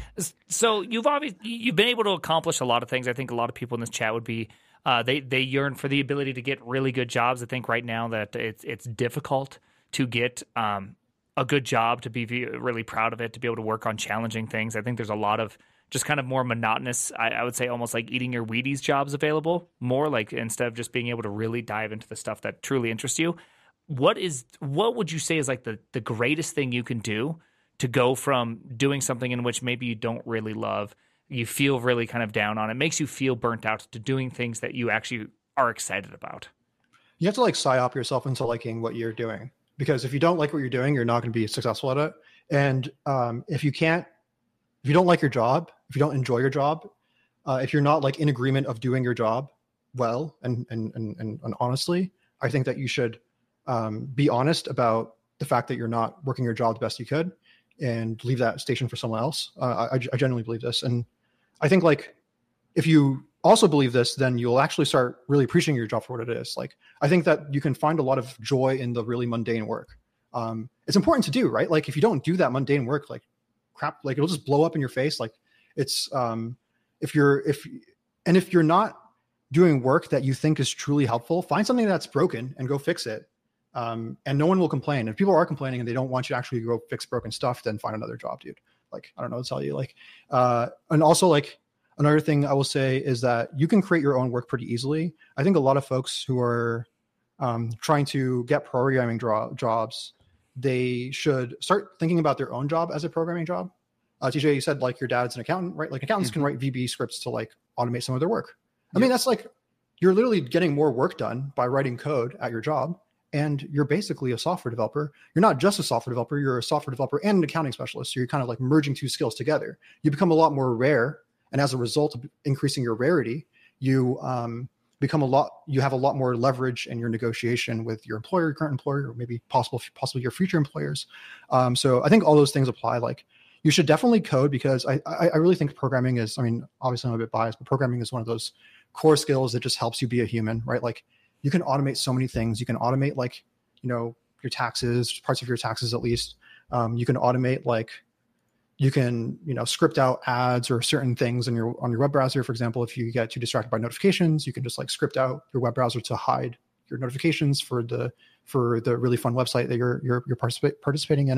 So you've obviously you've been able to accomplish a lot of things. I think a lot of people in this chat would be uh, they they yearn for the ability to get really good jobs. I think right now that it's it's difficult to get um, a good job, to be really proud of it, to be able to work on challenging things. I think there's a lot of just kind of more monotonous, I, I would say almost like eating your Wheaties jobs available, more like instead of just being able to really dive into the stuff that truly interests you. What is what would you say is like the the greatest thing you can do to go from doing something in which maybe you don't really love, you feel really kind of down on, it makes you feel burnt out, to doing things that you actually are excited about? You have to like psyop yourself into liking what you're doing, because if you don't like what you're doing, you're not going to be successful at it. And um, if you can't, if you don't like your job, if you don't enjoy your job, uh, if you're not like in agreement of doing your job well and and and and, and honestly, I think that you should um, be honest about the fact that you're not working your job the best you could, and leave that station for someone else. Uh, I, I genuinely believe this. And I think like, if you also believe this, then you'll actually start really appreciating your job for what it is. Like, I think that you can find a lot of joy in the really mundane work. Um, it's important to do, right? Like if you don't do that mundane work, like crap, like it'll just blow up in your face. Like it's, um, if you're, if, and if you're not doing work that you think is truly helpful, find something that's broken and go fix it. Um, and no one will complain. If people are complaining and they don't want you to actually go fix broken stuff, then find another job, dude. Like, I don't know what to tell you. Like, uh, and also like another thing I will say is that you can create your own work pretty easily. I think a lot of folks who are um, trying to get programming dro- jobs, they should start thinking about their own job as a programming job. Uh, T J, you said like your dad's an accountant, right? Like accountants mm-hmm. can write V B scripts to like automate some of their work. I yep. mean, that's like, you're literally getting more work done by writing code at your job. And you're basically a software developer. You're not just a software developer, you're a software developer and an accounting specialist. So you're kind of like merging two skills together. You become a lot more rare. And as a result of increasing your rarity, you um, become a lot, you have a lot more leverage in your negotiation with your employer, your current employer, or maybe possible, possibly your future employers. Um, so I think all those things apply. Like you should definitely code, because I, I, I really think programming is, I mean, obviously I'm a bit biased, but programming is one of those core skills that just helps you be a human, right? Like, you can automate so many things. You can automate like, you know, your taxes, parts of your taxes at least. Um, you can automate like, you can, you know, script out ads or certain things in your on your web browser. For example, if you get too distracted by notifications, you can just like script out your web browser to hide your notifications for the for the really fun website that you're you're you're particip- participating in.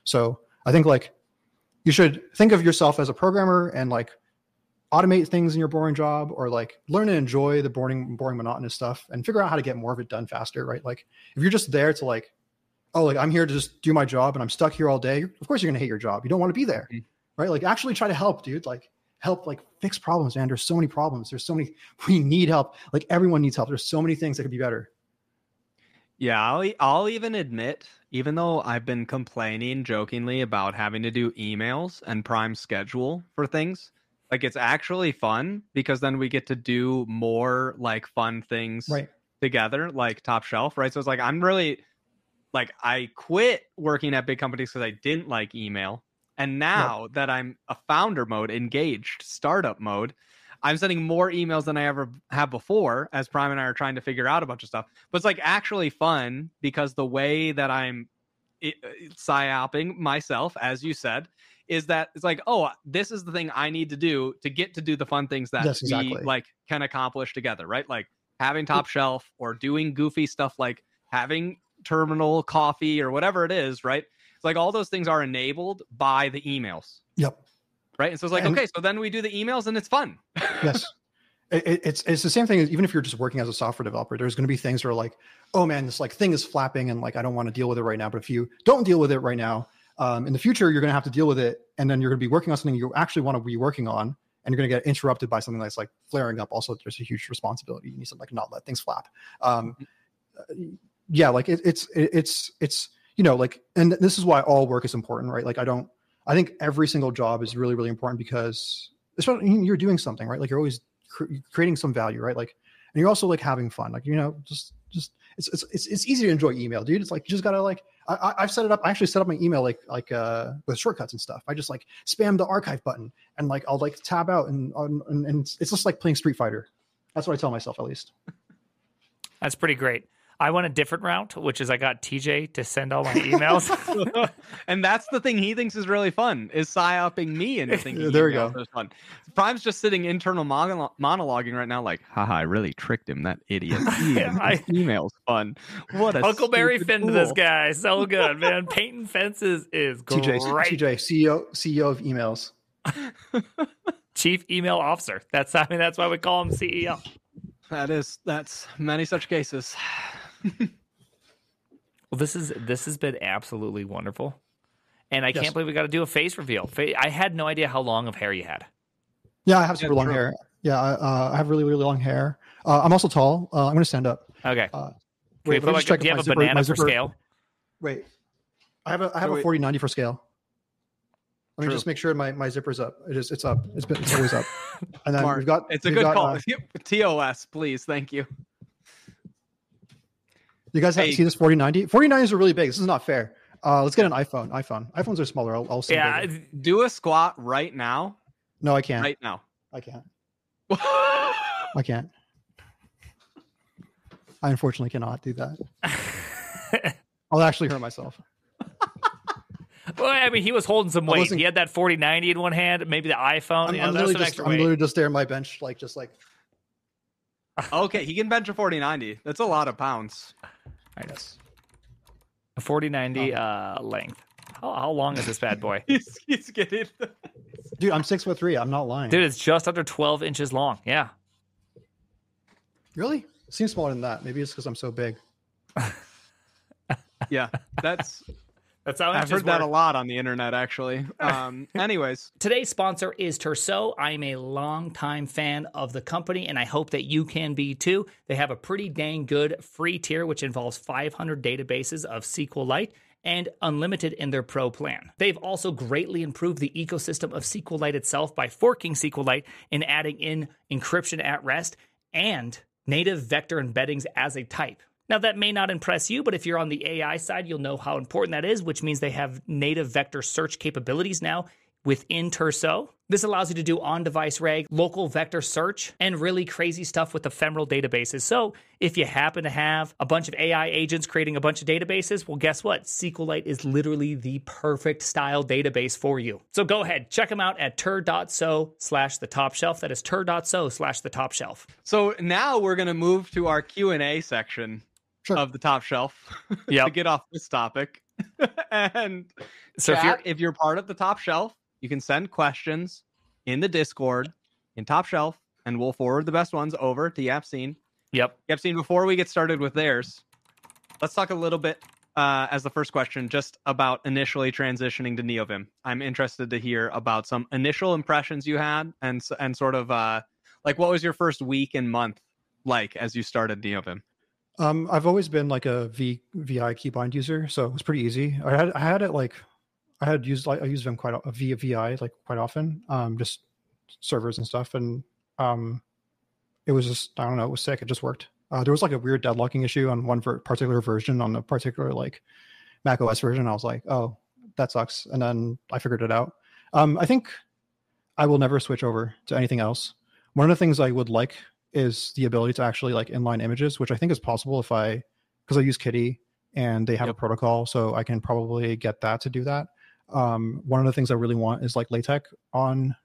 So I think like you should think of yourself as a programmer and like automate things in your boring job, or like learn and enjoy the boring, boring, monotonous stuff and figure out how to get more of it done faster, right? Like if you're just there to like, oh, like I'm here to just do my job and I'm stuck here all day, of course you're going to hate your job. You don't want to be there, mm-hmm. right? Like actually try to help, dude. Like help, like fix problems, man. There's so many problems. There's so many, we need help. Like everyone needs help. There's so many things that could be better. Yeah, I'll, I'll even admit, even though I've been complaining jokingly about having to do emails and Prime schedule for things, like it's actually fun because then we get to do more like fun things right. together, like Top Shelf, right? So it's like, I'm really like, I quit working at big companies because I didn't like email. And now yep. that I'm a founder mode, engaged, startup mode, I'm sending more emails than I ever have before as Prime and I are trying to figure out a bunch of stuff. But it's like actually fun because the way that I'm psyoping myself, as you said, is that it's like, oh, this is the thing I need to do to get to do the fun things that yes, exactly. we like can accomplish together, right? Like having Top Shelf or doing goofy stuff like having Terminal Coffee or whatever it is, right? It's like all those things are enabled by the emails. Yep. Right. And so it's like, and, okay, so then we do the emails and it's fun. Yes. It, it's it's the same thing as even if you're just working as a software developer, there's going to be things that are like, oh man, this like thing is flapping and like I don't want to deal with it right now. But if you don't deal with it right now, um, in the future you're going to have to deal with it, and then you're going to be working on something you actually want to be working on, and you're going to get interrupted by something that's like flaring up. Also, there's a huge responsibility. You need to like not let things flap. Um, yeah, like it, it's it, it's it's you know like, and this is why all work is important, right? Like I don't. I think every single job is really, really important because especially you're doing something, right? Like you're always cr- creating some value, right? Like, and you're also like having fun. Like, you know, just, just it's, it's, it's, it's easy to enjoy email, dude. It's like, you just gotta like, I, I've set it up. I actually set up my email, like, like, uh, with shortcuts and stuff. I just like spam the archive button and like, I'll like tab out and, and, and it's just like playing Street Fighter. That's what I tell myself at least. That's pretty great. I went a different route, which is I got T J to send all my emails. And that's the thing he thinks is really fun, is psyoping me into thinking there we go. Is fun. Prime's just sitting internal mono- monologuing right now like, haha, I really tricked him, that idiot. Yeah, I, email's fun. What a Huckleberry Finn fool. to this guy. So good, man. Painting fences is great. T J, T J, C E O, C E O of emails. Chief Email Officer. That's I mean that's why we call him C E O. That is that's many such cases. Well, this is this has been absolutely wonderful, and I yes. can't believe we got to do a face reveal. I had no idea how long of hair you had. Yeah, I have super yeah, long true. hair. Yeah, uh, I have really really long hair. Uh, I'm also tall. Uh, I'm going to stand up. Okay. Uh, wait, wait, like, do you have a zipper, banana for zipper, scale? Wait, I have a I have so a forty ninety for scale. Let me True. just make sure my, my zipper's up. It is it's up. It's been it's always up. And then Smart. we've got it's a we've good got, call. Uh, T O S, please, thank you. You guys have Hey. to see this forty ninety? forty ninety is really big. This is not fair. Uh, let's get an iPhone. iPhone. iPhones are smaller. I'll, I'll send Yeah. it. Do a squat right now. No, I can't. Right now. I can't. I can't. I unfortunately cannot do that. I'll actually hurt myself. Well, I mean, he was holding some I weight. wasn't- He had that forty ninety in one hand, maybe the iPhone. I'm, you know, I'm that's literally some just extra I'm weight. literally just there on my bench, like just like Okay, he can bench a forty ninety. That's a lot of pounds. I know. A forty ninety Oh. uh, length. How, how long is this bad boy? he's, he's getting. dude, I'm six foot three. I'm not lying. Dude, it's just under twelve inches long. Yeah. Really? Seems smaller than that. Maybe it's because I'm so big. Yeah, that's. That's how I've inches heard that a work. lot on the internet, actually. Um, anyways, Today's sponsor is Terso. I'm a longtime fan of the company, and I hope that you can be too. They have a pretty dang good free tier, which involves five hundred databases of SQLite and unlimited in their Pro plan. They've also greatly improved the ecosystem of SQLite itself by forking SQLite and adding in encryption at rest and native vector embeddings as a type. Now, that may not impress you, but if you're on the A I side, you'll know how important that is, which means they have native vector search capabilities now within Terso. This allows you to do on-device reg, local vector search, and really crazy stuff with ephemeral databases. So if you happen to have a bunch of A I agents creating a bunch of databases, well, guess what? SQLite is literally the perfect style database for you. So go ahead, check them out at tur.so slash the top shelf. That is tur.so slash the top shelf. so now we're gonna move to our Q and A section Sure. of the Top Shelf Yep. to get off this topic. and So chat, if you're if you're part of the Top Shelf, you can send questions in the Discord in Top Shelf, and we'll forward the best ones over to Yapseen. Yep. Yapseen, before we get started with theirs, let's talk a little bit uh, as the first question just about initially transitioning to NeoVim. I'm interested to hear about some initial impressions you had and and sort of uh, like what was your first week and month like as you started NeoVim? Um, I've always been like a V VI keybind user, so it was pretty easy. I had I had it like I had used like I used Vim quite a via V I like quite often, um, just servers and stuff, and um, it was just I don't know, it was sick. It just worked. Uh, there was like a weird deadlocking issue on one ver- particular version on a particular like Mac O S version. I was like, oh, that sucks, and then I figured it out. Um, I think I will never switch over to anything else. One of the things I would like is the ability to actually like inline images, which I think is possible if I, because I use Kitty and they have Yep. a protocol, so I can probably get that to do that. Um, one of the things I really want is like LaTeX on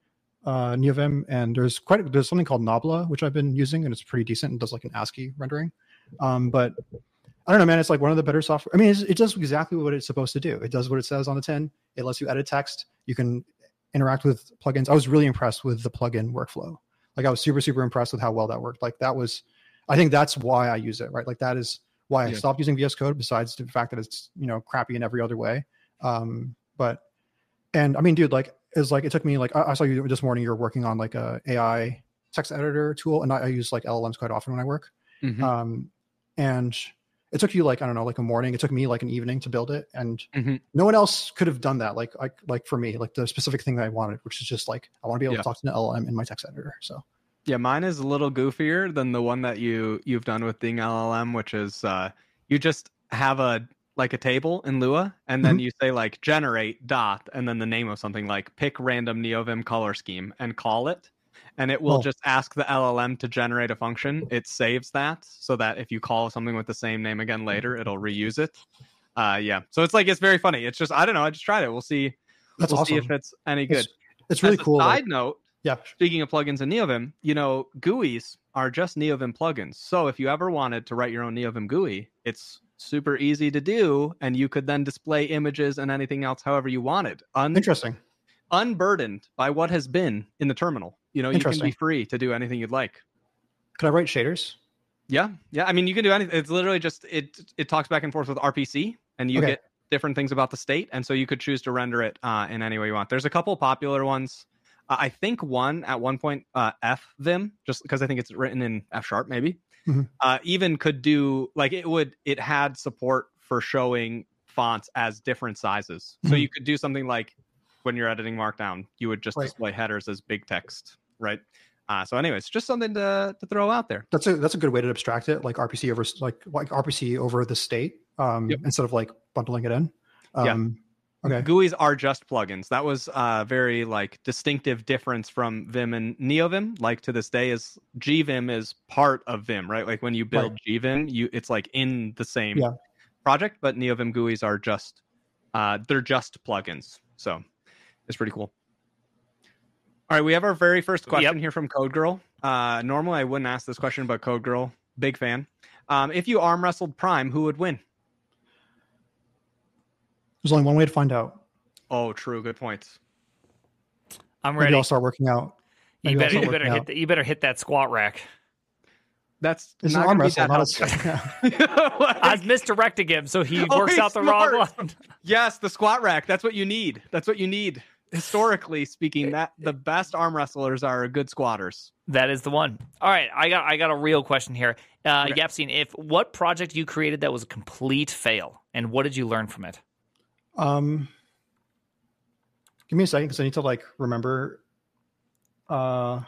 uh, NeoVim, and there's quite there's something called Nabla, which I've been using, and it's pretty decent and does like an ASCII rendering. Um, but I don't know, man. It's like one of the better software. I mean, it's, it does exactly what it's supposed to do. It does what it says on the tin. It lets you edit text. You can interact with plugins. I was really impressed with the plugin workflow. Like I was super, super impressed with how well that worked. Like that was, I think that's why I use it, right? Like that is why I Yeah. stopped using V S Code, besides the fact that it's, you know, crappy in every other way. Um, but, and I mean, dude, like, it's like, it took me like, I, I saw you this morning, you're working on like a A I text editor tool. And I, I use like L L Ms quite often when I work. Mhm. Um, and it took you like, I don't know, like a morning. It took me like an evening to build it. And Mhm. no one else could have done that. Like, like, like for me, like the specific thing that I wanted, which is just like, I want to be able Yeah. to talk to an L L M in my text editor. So. Yeah, mine is a little goofier than the one that you you've done with Ding L L M, which is uh, you just have a like a table in Lua, and then Mhm. you say like generate dot, and then the name of something like pick random NeoVim color scheme and call it, and it will Oh. just ask the L L M to generate a function. It saves that so that if you call something with the same name again later, it'll reuse it. Uh, yeah, so it's like it's very funny. It's just I don't know. I just tried it. We'll see. That's we'll awesome. see if it's any good. It's, it's really As a cool. Side Like, note. yeah. Speaking of plugins in NeoVim, you know, G U Is are just NeoVim plugins. So if you ever wanted to write your own NeoVim G U I, it's super easy to do, and you could then display images and anything else however you wanted, Un- Interesting. unburdened by what has been in the terminal. You know, you can be Interesting. free to do anything you'd like. Could I write shaders? Yeah, yeah. I mean, you can do anything. It's literally just it. It talks back and forth with R P C, and you Okay. get different things about the state, and so you could choose to render it uh, in any way you want. There's a couple popular ones. Uh, I think one at one point, uh, F Vim, just because I think it's written in F sharp, maybe, Mhm. uh, even could do like it would. It had support for showing fonts as different sizes, so Mhm. you could do something like when you're editing Markdown, you would just Right. display headers as big text, right? Uh, so, anyways, just something to to throw out there. That's a that's a good way to abstract it, like R P C over like like R P C over the state, um, Yep. instead of like bundling it in. Yeah. Um, Okay. G U Is are just plugins. That was a very like distinctive difference from Vim and NeoVim. Like to this day, is G Vim is part of Vim, right? Like when you build Right. G Vim, you it's like in the same Yeah. project, but NeoVim G U Is are just uh, they're just plugins. So it's pretty cool. All right, we have our very first question Yep. here from Code Girl. Uh, normally, I wouldn't ask this question, but Code Girl, big fan. Um, if you arm wrestled Prime, who would win? There's only one way to find out. Oh, true. Good point. I'm Maybe ready. I'll start working out. You Maybe I'll better, start you better working hit out. the, you better hit that squat rack. That's It's not an arm gonna be wrestle, that not a helpful. Like- I was misdirecting him, so he Oh, works he's out the wrong smart. one. Yes, the squat rack. That's what you need. That's what you need. Historically speaking, that the best arm wrestlers are good squatters. That is the one. All right, I got I got a real question here. Uh, Okay. Yapseen, if what project you created that was a complete fail, and what did you learn from it? Um, give me a second because I need to like remember uh,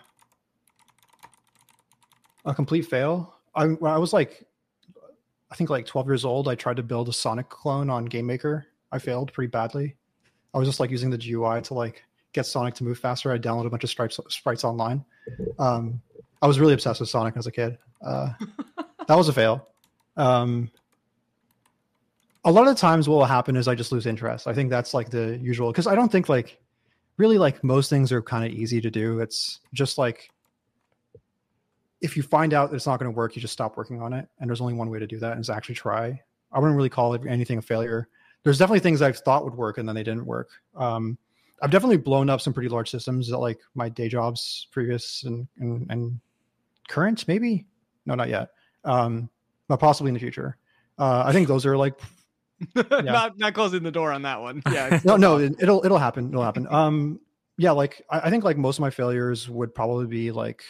a complete fail. I when I was like, I think like twelve years old, I tried to build a Sonic clone on GameMaker. I failed pretty badly. I was just like using the G U I to like get Sonic to move faster. I downloaded a bunch of sprites sprites online. Um, I was really obsessed with Sonic as a kid. Uh, that was a fail. Um, a lot of the times what will happen is I just lose interest. I think that's like the usual, because I don't think like really like most things are kind of easy to do. It's just like if you find out that it's not going to work, you just stop working on it. And there's only one way to do that, and is actually try. I wouldn't really call it anything a failure. there's definitely things I've thought would work and then they didn't work. Um, I've definitely blown up some pretty large systems at like my day jobs, previous and and, and current, maybe. No, not yet. Um, but possibly in the future. Uh, I think those are like yeah. not not closing the door on that one. Yeah. no, no, it, it'll it'll happen. It'll happen. Um, yeah, like I, I think like most of my failures would probably be like,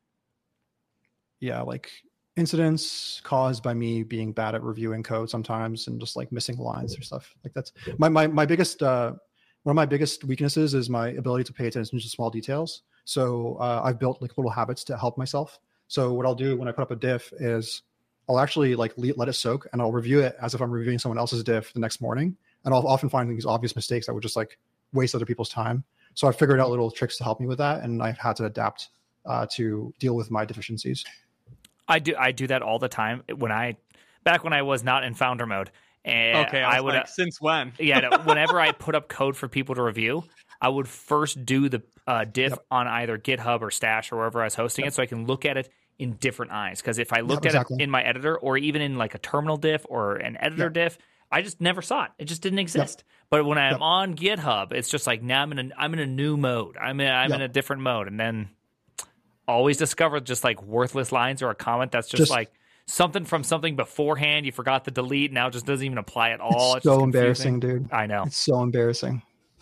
yeah, like incidents caused by me being bad at reviewing code sometimes and just like missing lines or stuff like that's my my my biggest. Uh, One of my biggest weaknesses is my ability to pay attention to small details. So uh, I've built like little habits to help myself. So what I'll do when I put up a diff is I'll actually like let it soak and I'll review it as if I'm reviewing someone else's diff the next morning. And I'll often find these obvious mistakes that would just like waste other people's time. So I've figured out little tricks to help me with that. And I've had to adapt uh, to deal with my deficiencies. I do. I do that all the time. When I, back when I was not in founder mode. And okay, I, I would like, since when? yeah, no, whenever I put up code for people to review, I would first do the uh, diff yep. on either GitHub or Stash or wherever I was hosting yep. it, so I can look at it in different eyes. Because if I looked yep, exactly. at it in my editor or even in like a terminal diff or an editor yep. diff, I just never saw it. It just didn't exist. Yep. But when I'm yep. on GitHub, it's just like now I'm in a I'm in a new mode. I'm in I'm yep. in a different mode, and then always discover just like worthless lines or a comment that's just, just like. Something from something beforehand, you forgot to delete, now just doesn't even apply at all. It's, it's so embarrassing, dude. I know. It's so embarrassing.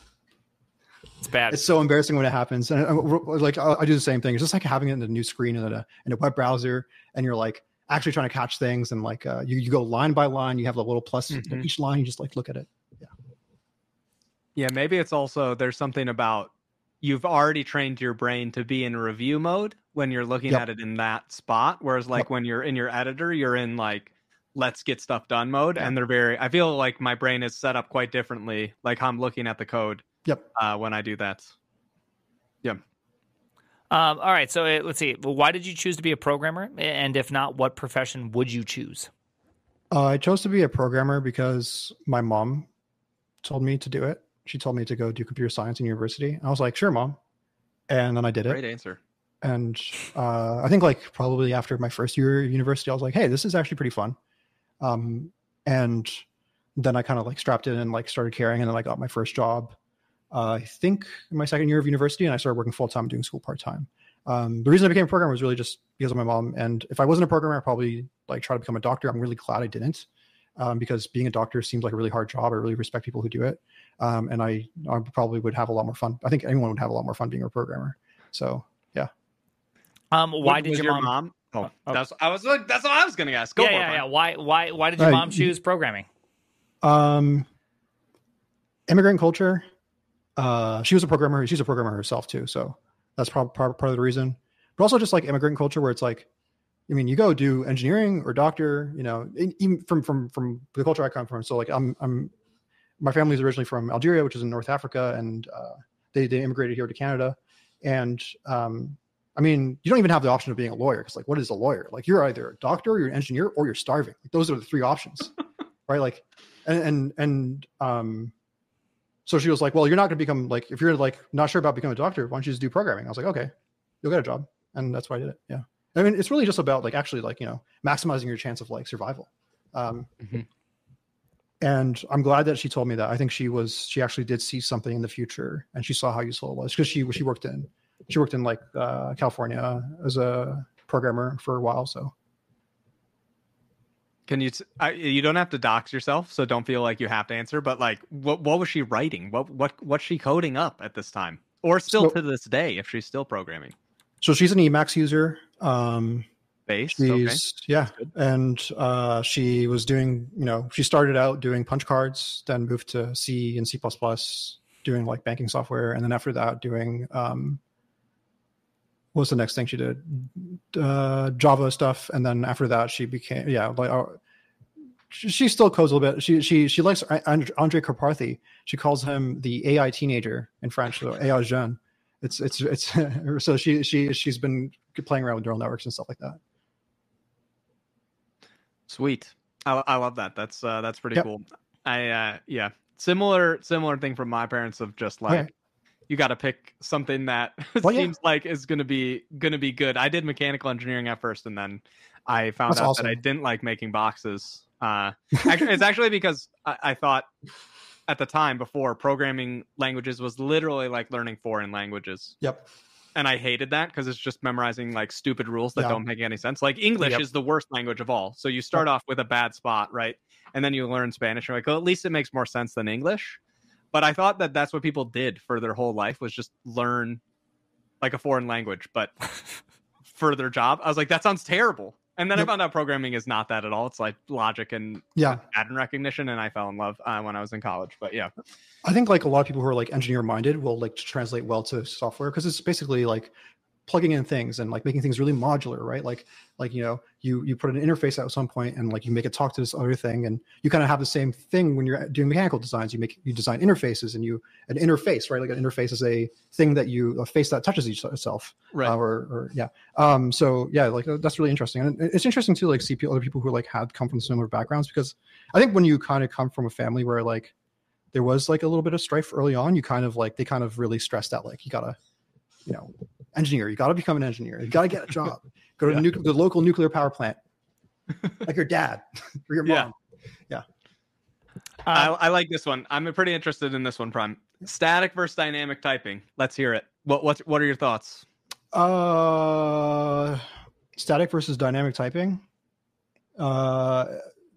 It's bad. It's so embarrassing when it happens. And I, like I do the same thing. It's just like having it in a new screen in a, in a web browser, and you're like actually trying to catch things, and like uh, you, you go line by line, you have a little plus mm-hmm. each line, you just like look at it. Yeah. Yeah, maybe it's also, there's something about you've already trained your brain to be in review mode when you're looking yep. at it in that spot. Whereas like yep. when you're in your editor, you're in like, let's get stuff done mode. Yep. And they're very, I feel like my brain is set up quite differently. Like how I'm looking at the code Yep. Uh, when I do that. Yep. Um, all right. So uh, let's see. Well, why did you choose to be a programmer? And if not, what profession would you choose? Uh, I chose to be a programmer because my mom told me to do it. She told me to go do computer science in university. I was like, sure, mom. And then I did it. Great answer. And uh, I think like probably after my first year of university, I was like, hey, this is actually pretty fun. Um, and then I kind of like strapped in and like started caring. And then I got my first job, uh, I think in my second year of university, and I started working full time doing school part time. Um, the reason I became a programmer was really just because of my mom. And if I wasn't a programmer, I'd probably like try to become a doctor. I'm really glad I didn't, um, because being a doctor seems like a really hard job. I really respect people who do it. Um, and I, I probably would have a lot more fun. I think anyone would have a lot more fun being a programmer. So yeah. Um, why what, did your, your mom? mom? Oh, oh, that's I was like, that's what I was going to ask. Go yeah, for yeah, it, yeah. Why, why, why did your uh, mom choose programming? Um, immigrant culture. Uh, she was a programmer. She's a programmer herself too. So that's probably part, part of the reason. But also just like immigrant culture, where it's like, I mean, you go do engineering or doctor, you know, even from from from the culture I come from. So like, I'm I'm my family's originally from Algeria, which is in North Africa, and uh, they they immigrated here to Canada. And um, I mean, you don't even have the option of being a lawyer, because like, what is a lawyer? Like, you're either a doctor, you're an engineer, or you're starving. Like, those are the three options, right? Like, and and and um. So she was like, well, you're not going to become like, if you're like not sure about becoming a doctor, why don't you just do programming? I was like, okay, you'll get a job. And that's why I did it. Yeah. I mean, it's really just about like actually like, you know, maximizing your chance of like survival. Um, mm-hmm. And I'm glad that she told me that. I think she was, she actually did see something in the future, and she saw how useful it was, because she, she worked in, she worked in like uh, California as a programmer for a while. So. Can you, t- I, you don't have to dox yourself, so don't feel like you have to answer, but like, what, what was she writing? What, what, what's she coding up at this time? Or still so, to this day, if she's still programming? So she's an Emacs user. Um, Base? She's, okay. Yeah. And uh, she was doing, you know, she started out doing punch cards, then moved to C and C plus plus, doing like banking software. And then after that, doing, um, what was the next thing she did? Uh, Java stuff. And then after that, she became, yeah, like, uh, she, she still codes a little bit. She she she likes Andre Karpathy. She calls him the A I teenager in French, so A I jeune. It's it's it's so she she she's been playing around with neural networks and stuff like that. Sweet, I, I love that. That's uh, that's pretty yep. cool. I uh, yeah, similar similar thing from my parents of just like. Okay. You got to pick something that well, seems yeah. like is going to be going to be good. I did mechanical engineering at first, and then I found That's out awesome. that I didn't like making boxes. Uh, actually, it's actually because I, I thought at the time before programming languages was literally like learning foreign languages. Yep. And I hated that because it's just memorizing like stupid rules that Yeah. don't make any sense. Like English Yep. is the worst language of all. So you start off with a bad spot, right? And then you learn Spanish. You're like, well, at least it makes more sense than English. But I thought that that's what people did for their whole life was just learn like a foreign language, but for their job. I was like, that sounds terrible. And then Yep. I found out programming is not that at all. It's like logic and Yeah. pattern recognition. And I fell in love uh, when I was in college. But yeah. I think like a lot of people who are like engineer minded will like translate well to software because it's basically like plugging in things and like making things really modular, right? Like, like, you know, you, you put an interface out at some point and like you make it talk to this other thing. And you kind of have the same thing when you're doing mechanical designs. You make, you design interfaces and you, an interface, right? Like an interface is a thing that you, a face that touches each itself. Right. Uh, or, or yeah. Um, so yeah, like that's really interesting. And it's interesting to like see people, other people who like had come from similar backgrounds, because I think when you kind of come from a family where like there was like a little bit of strife early on, you kind of like, they kind of really stressed out, like you gotta, you know, engineer, you got to become an engineer, you got to get a job, go to Yeah. the, nucle- the local nuclear power plant, like your dad or your mom. Yeah. Uh, I, I like this one. I'm pretty interested in this one, Prime. Static versus dynamic typing. Let's hear it. What what what are your thoughts? Uh, static versus dynamic typing. Uh,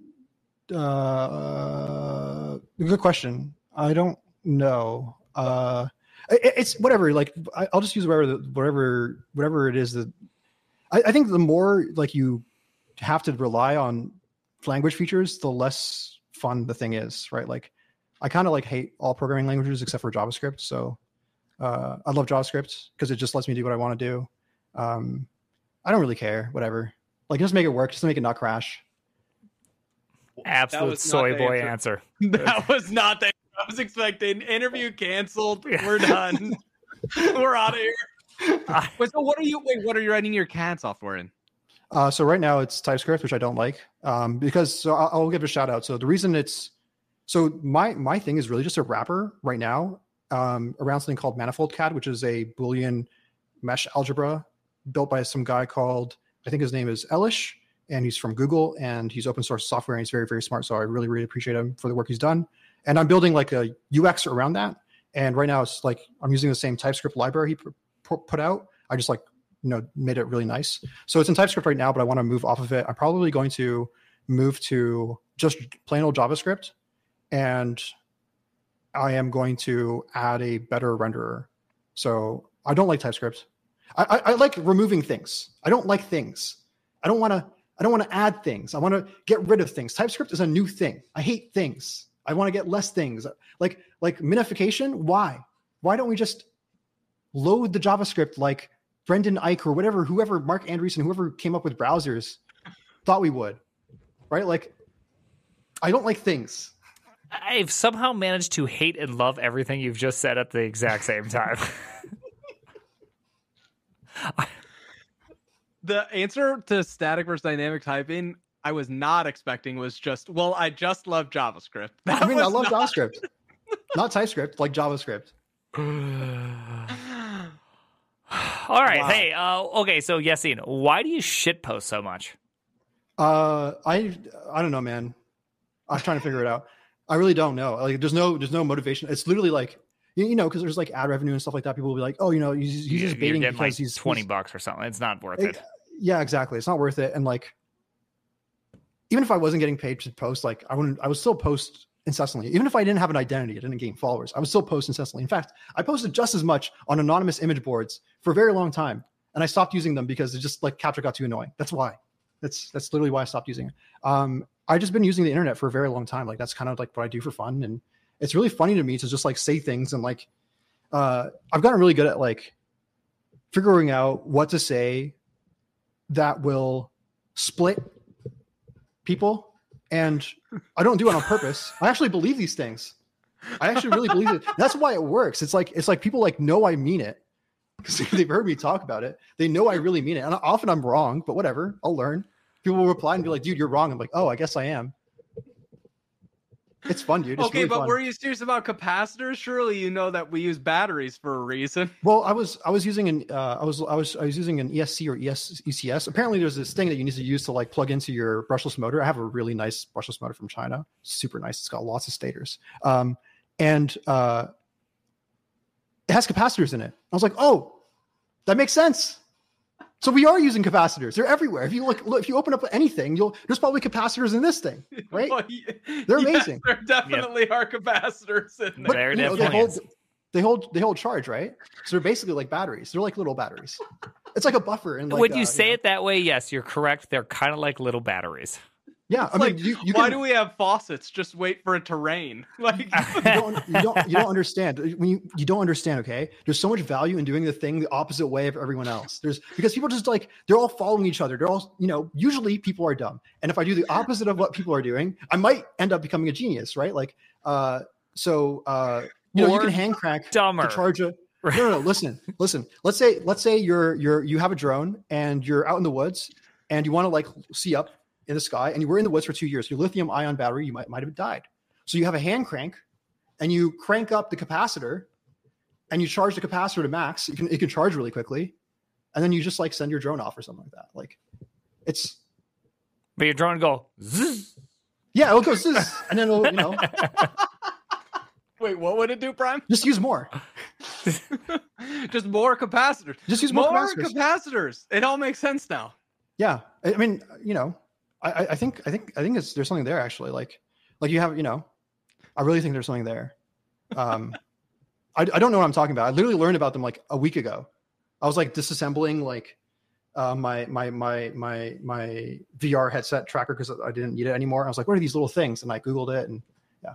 uh, good question. I don't know. Uh, it, it's whatever. Like I, I'll just use whatever, the, whatever, whatever it is that I, I think the more like you have to rely on language features, the less fun the thing is, right? Like I kind of like hate all programming languages except for JavaScript. So uh, I love JavaScript because it just lets me do what I want to do. Um, I don't really care, whatever. Like just make it work, just make it not crash. Absolute was not soy the boy answer. answer. That was not the I was expecting. Interview canceled. We're done. We're out of here. Wait, so what are you wait, what are you writing your C A D software in? Uh, so right now it's TypeScript, which I don't like um, because so I'll, I'll give a shout out. So the reason it's so my my thing is really just a wrapper right now um, around something called Manifold C A D, which is a Boolean mesh algebra built by some guy called, I think his name is Elish, and he's from Google and he's open source software and he's very, very smart. So I really, really appreciate him for the work he's done. And I'm building like a U X around that. And right now it's like, I'm using the same TypeScript library he put, put out. I just like, you know, made it really nice. So it's in TypeScript right now, but I want to move off of it. I'm probably going to move to just plain old JavaScript. And I am going to add a better renderer. So I don't like TypeScript. I, I, I like removing things. I don't like things. I don't want to, I don't want to add things. I want to get rid of things. TypeScript is a new thing. I hate things. I want to get less things. Like, like minification. Why? Why don't we just load the JavaScript like Brendan Eich or whatever, whoever, Mark Andreessen, whoever came up with browsers thought we would, right? Like, I don't like things. I've somehow managed to hate and love everything you've just said at the exact same time. The answer to static versus dynamic typing I was not expecting was just, well, I just love JavaScript. That I mean, I was love not- JavaScript, not TypeScript, like JavaScript. All right. Wow. Hey, uh, okay. So, Yassine, why do you shitpost so much? Uh, I, I don't know, man. I'm trying to figure it out. I really don't know. Like, there's no, there's no motivation. It's literally like, you, you know, because there's like ad revenue and stuff like that. People will be like, oh, you know, he's, he's You- just You're baiting getting because like he's twenty he's- bucks or something. It's not worth Like, it. yeah, exactly. It's not worth it. And like, even if I wasn't getting paid to post, like I wouldn't, I would still post incessantly. Even if I didn't have an identity, I didn't gain followers, I would still post incessantly. In fact, I posted just as much on anonymous image boards for a very long time. And I stopped using them because it just like capture got too annoying. That's why. That's, that's literally why I stopped using it. Um, I've just been using the internet for a very long time. Like that's kind of like what I do for fun. And it's really funny to me to just like say things and like, uh, I've gotten really good at like figuring out what to say that will split people. And I don't do it on purpose. I actually believe these things. I actually really believe it. That's why it works. It's like, it's like people like know I mean it because they've heard me talk about it. They know I really mean it. And often I'm wrong, but whatever, I'll learn. People will reply and be like, dude, you're wrong. I'm like, oh, I guess I am. It's fun, dude. It's okay, really but fun. were you serious about capacitors? Surely you know that we use batteries for a reason. Well, I was I was using an uh, I was I was I was using an E S C or E S E C S. Apparently, there's this thing that you need to use to like plug into your brushless motor. I have a really nice brushless motor from China, super nice. It's got lots of stators, um, and uh, it has capacitors in it. I was like, oh, that makes sense. So we are using capacitors. They're everywhere. If you look, look if you open up anything, you'll there's probably capacitors in this thing, right? Well, yeah, They're yes, amazing. there definitely yep. are capacitors in there. But, there you know, definitely they hold is. they hold they hold charge, right? So they're basically like batteries. They're like little batteries. It's like a buffer. And like, when you uh, say you know, it that way, yes, you're correct. They're kind of like little batteries. yeah, It's I mean, like, you, you why can, do we have faucets? Just wait for it to rain. Like you don't you don't you don't understand when you you don't understand. Okay, there's so much value in doing the thing the opposite way of everyone else. There's because people just like they're all following each other. They're all you know. Usually people are dumb, and if I do the opposite of what people are doing, I might end up becoming a genius, right? Like, uh, so uh, you know, Or you can hand crank dumber. to charge a. No, no, no, listen, listen. Let's say let's say you're you're you have a drone and you're out in the woods and you want to like see up in the sky, and you were in the woods for two years. Your lithium ion battery, you might might have died. So you have a hand crank, and you crank up the capacitor, and you charge the capacitor to max. You can it can charge really quickly, and then you just like send your drone off or something like that. Like, it's But your drone go zzz. yeah, it'll go zzz, and then it'll you know wait, what would it do, Prime? just use more. Just more capacitors. Just use more, more capacitors. capacitors. It all makes sense now. Yeah, I, I mean, you know, I, I think I think I think it's there's something there actually. Like, like you have, you know, I really think there's something there. Um, I I don't know what I'm talking about. I literally learned about them like a week ago. I was like disassembling like uh, my my my my my V R headset tracker because I didn't need it anymore. I was like, what are these little things? And I googled it, and yeah.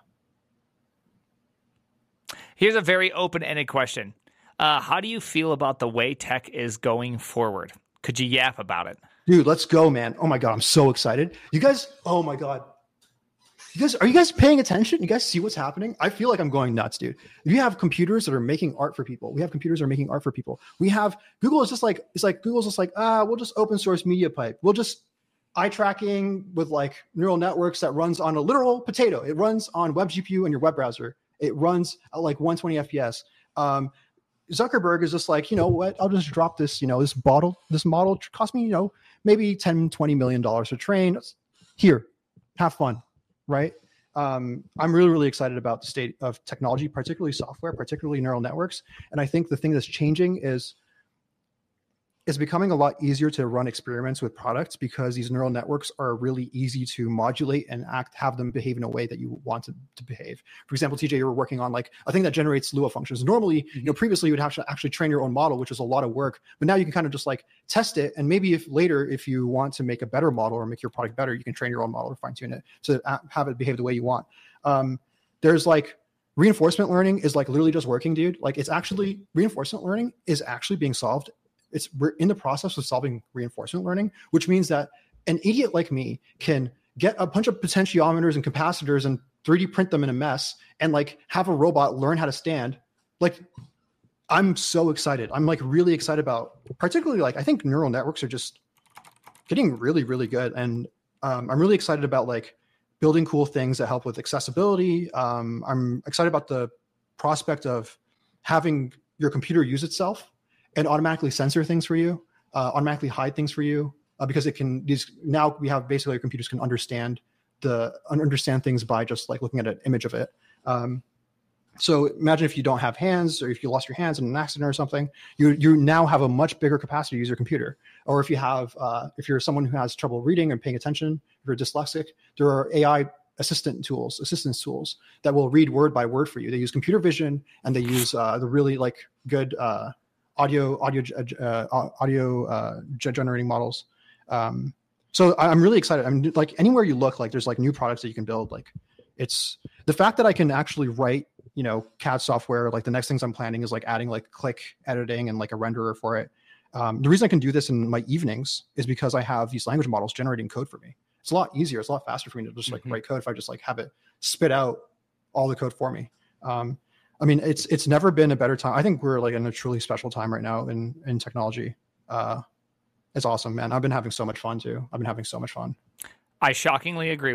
Here's a very open-ended question. Uh, how do you feel about the way tech is going forward? Could you yap about it? Dude, let's go, man. Oh my God, I'm so excited. You guys, oh my God. You guys, are you guys paying attention? You guys see what's happening? I feel like I'm going nuts, dude. We have computers that are making art for people. We have computers that are making art for people. We have, Google is just like, it's like, Google's just like, ah, we'll just open source media pipe. We'll just eye tracking with like neural networks that runs on a literal potato. It runs on web G P U and your web browser. It runs at like one twenty F P S. Um, Zuckerberg is just like, you know what, I'll just drop this, you know, this bottle, this model cost me, you know, maybe ten, twenty million dollars to train. Here, have fun, right? Um, I'm really, really excited about the state of technology, particularly software, particularly neural networks. And I think the thing that's changing is it's becoming a lot easier to run experiments with products because these neural networks are really easy to modulate and act, have them behave in a way that you want to, to behave. For example, T J, you were working on like a thing that generates Lua functions. Normally, you know, previously you would have to actually train your own model, which is a lot of work, but now you can kind of just like test it. And maybe if later, if you want to make a better model or make your product better, you can train your own model or fine tune it to have it behave the way you want. Um, there's like, reinforcement learning is like literally just working, dude. Like it's actually, reinforcement learning is actually being solved. It's we're in the process of solving reinforcement learning, which means that an idiot like me can get a bunch of potentiometers and capacitors and three D print them in a mess and like have a robot learn how to stand. Like I'm so excited. I'm like really excited about particularly like I think neural networks are just getting really, really good. And um, I'm really excited about like building cool things that help with accessibility. Um, I'm excited about the prospect of having your computer use itself and automatically censor things for you, uh, automatically hide things for you, uh, because it can. These now we have basically our computers can understand the understand things by just like looking at an image of it. Um, so imagine if you don't have hands, or if you lost your hands in an accident or something, you you now have a much bigger capacity to use your computer. Or if you have, uh, if you're someone who has trouble reading and paying attention, if you're dyslexic, there are A I assistant tools, assistance tools that will read word by word for you. They use computer vision and they use uh, the really like good. Uh, audio audio uh, audio uh, generating models. Um, so I'm really excited. I'm like anywhere you look, like there's like new products that you can build. Like it's the fact that I can actually write, you know, C A D software. Like the next things I'm planning is like adding like click editing and like a renderer for it. Um, the reason I can do this in my evenings is because I have these language models generating code for me. It's a lot easier. It's a lot faster for me to just like mm-hmm. write code if I just like have it spit out all the code for me. Um, I mean, it's it's never been a better time. I think we're like in a truly special time right now in in technology. Uh, it's awesome, man. I've been having so much fun too. I've been having so much fun. I shockingly agree with you.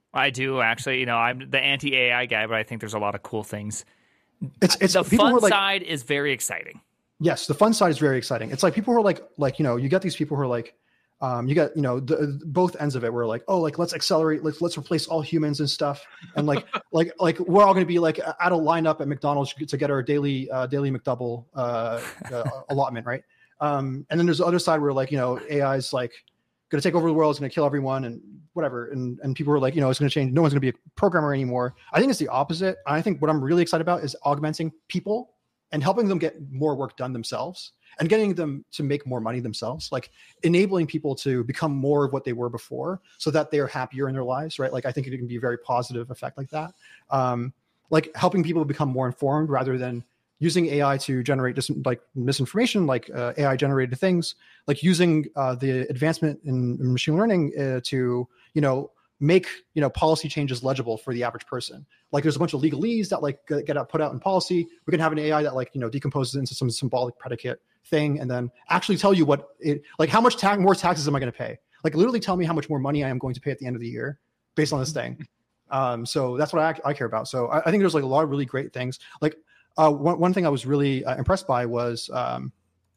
I do actually. You know, I'm the anti-A I guy, but I think there's a lot of cool things. It's it's the people who fun are like, side is very exciting. yes, the fun side is very exciting. It's like people who are like like you know, you get these people who are like, um, you got you know the, both ends of it. Where like, oh, like let's accelerate, let's let's replace all humans and stuff, and like like like we're all going to be like at a lineup at McDonald's to get our daily uh, daily McDouble uh, uh, allotment, right? Um, and then there's the other side where like you know A I is like going to take over the world, it's going to kill everyone, and whatever. And and people are like, you know, it's going to change. No one's going to be a programmer anymore. I think it's the opposite. I think what I'm really excited about is augmenting people and helping them get more work done themselves and getting them to make more money themselves, like enabling people to become more of what they were before so that they're happier in their lives, right? Like I think it can be a very positive effect like that. Um, like helping people become more informed rather than using A I to generate just like misinformation, like uh, A I generated things, like using uh, the advancement in, in machine learning uh, to, you know, make, you know, policy changes legible for the average person. Like there's a bunch of legalese that like get out, put out in policy. We can have an A I that like, you know, decomposes into some symbolic predicate thing and then actually tell you what it, like how much ta- more taxes am I going to pay? Like literally tell me how much more money I am going to pay at the end of the year based on this thing. Um, so that's what I, I care about. So I, I think there's like a lot of really great things. Like uh, one, one thing I was really uh, impressed by was um,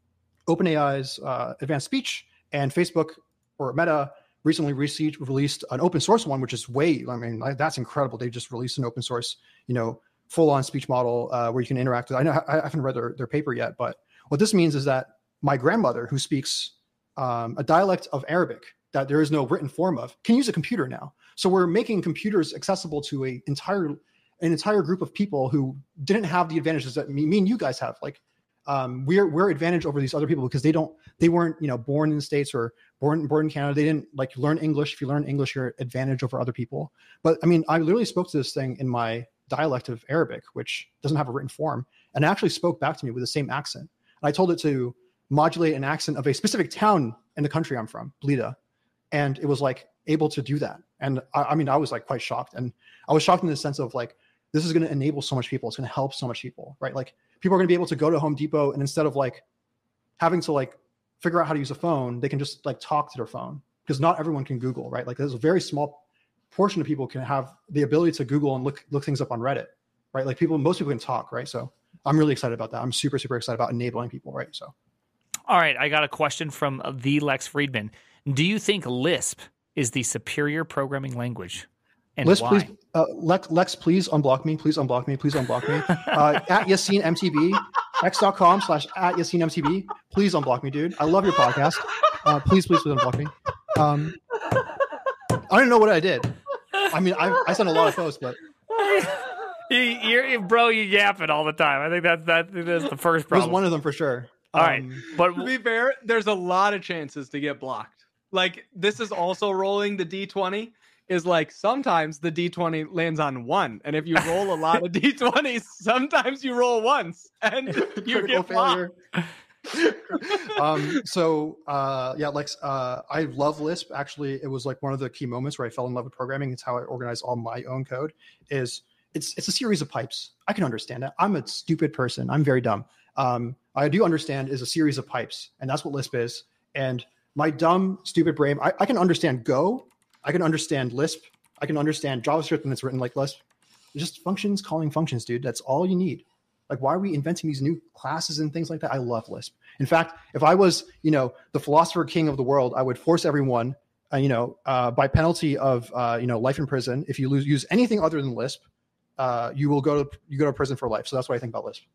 OpenAI's uh, advanced speech, and Facebook or Meta recently received, released an open source one, which is way, I mean, like, that's incredible. They just released an open source, you know, full on speech model uh, where you can interact with. I know I haven't read their, their paper yet, but what this means is that my grandmother, who speaks um, a dialect of Arabic that there is no written form of, can use a computer now. So we're making computers accessible to a entire an entire group of people who didn't have the advantages that me, me and you guys have. Like um, we're we're advantage over these other people because they don't they weren't you know born in the States or born born in Canada. They didn't like learn English. If you learn English, you're advantage over other people. But I mean, I literally spoke to this thing in my dialect of Arabic, which doesn't have a written form, and it actually spoke back to me with the same accent. And I told it to modulate an accent of a specific town in the country I'm from, Blida, and it was like able to do that. And I, I mean, I was like quite shocked, and I was shocked in the sense of like, this is going to enable so much people. It's going to help so much people, right? Like people are going to be able to go to Home Depot, and instead of like having to like figure out how to use a phone, they can just like talk to their phone, because not everyone can Google, right? Like there's a very small portion of people can have the ability to Google and look look things up on Reddit, right? Like people, most people can talk, right? So I'm really excited about that. I'm super, super excited about enabling people, right? So. All right, I got a question from the Lex Friedman. Do you think Lisp is the superior programming language? And Lisp, why? please, uh, Lex, Lex, please unblock me. Please unblock me. Please unblock me. Uh, at Yassine M T B, x.com slash at Yassine M T B. Please unblock me, dude. I love your podcast. Uh, please, please, please unblock me. Um, I don't know what I did. I mean, I, I sent a lot of posts, but you, you're, bro, you yap it all the time. I think that's that is the first problem. There's one of them for sure. All um, right, but to be fair, there's a lot of chances to get blocked. Like this is also rolling the D twenty. Is like sometimes the D twenty lands on one, and if you roll a lot of D twenties, sometimes you roll once and you get failure. um, so uh, yeah, Lex, uh, I love Lisp. Actually, it was like one of the key moments where I fell in love with programming. It's how I organize all my own code. Is it's it's a series of pipes. I can understand it. I'm a stupid person. I'm very dumb. Um, I do understand is a series of pipes, and that's what Lisp is. And my dumb, stupid brain, I, I can understand Go. I can understand Lisp. I can understand JavaScript when it's written like Lisp. It's just functions calling functions, dude. That's all you need. Like, why are we inventing these new classes and things like that? I love Lisp. In fact, if I was, you know, the philosopher king of the world, I would force everyone, uh, you know, uh, by penalty of, uh, you know, life in prison. If you lose, use anything other than Lisp, uh, you will go to you go to prison for life. So that's what I think about Lisp.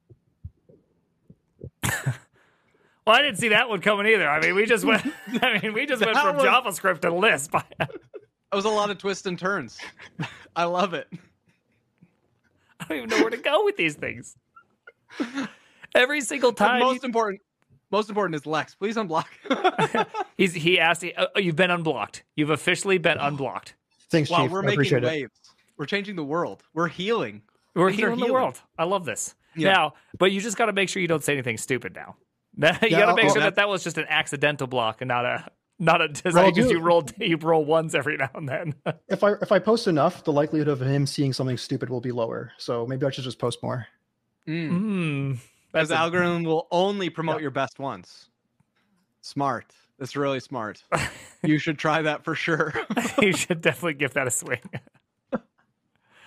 Well, I didn't see that one coming either. I mean, we just went. I mean, we just went from was, JavaScript to Lisp. That was a lot of twists and turns. I love it. I don't even know where to go with these things. Every single time. The most important, most important is Lex. Please unblock. He's he asked. Oh, you've been unblocked. You've officially been unblocked. Thanks, wow, Chief. We're I making appreciate waves. It. We're changing the world. We're healing. We're healing, healing the world. I love this. Yeah. Now, but you just got to make sure you don't say anything stupid now. You yeah, got to make I'll, sure that that was just an accidental block and not a not a design because you roll you roll ones every now and then. if I if I post enough, the likelihood of him seeing something stupid will be lower. So maybe I should just post more. Mm. Mm, As the algorithm will only promote yeah. your best ones. Smart. That's really smart. You should try that for sure. You should definitely give that a swing.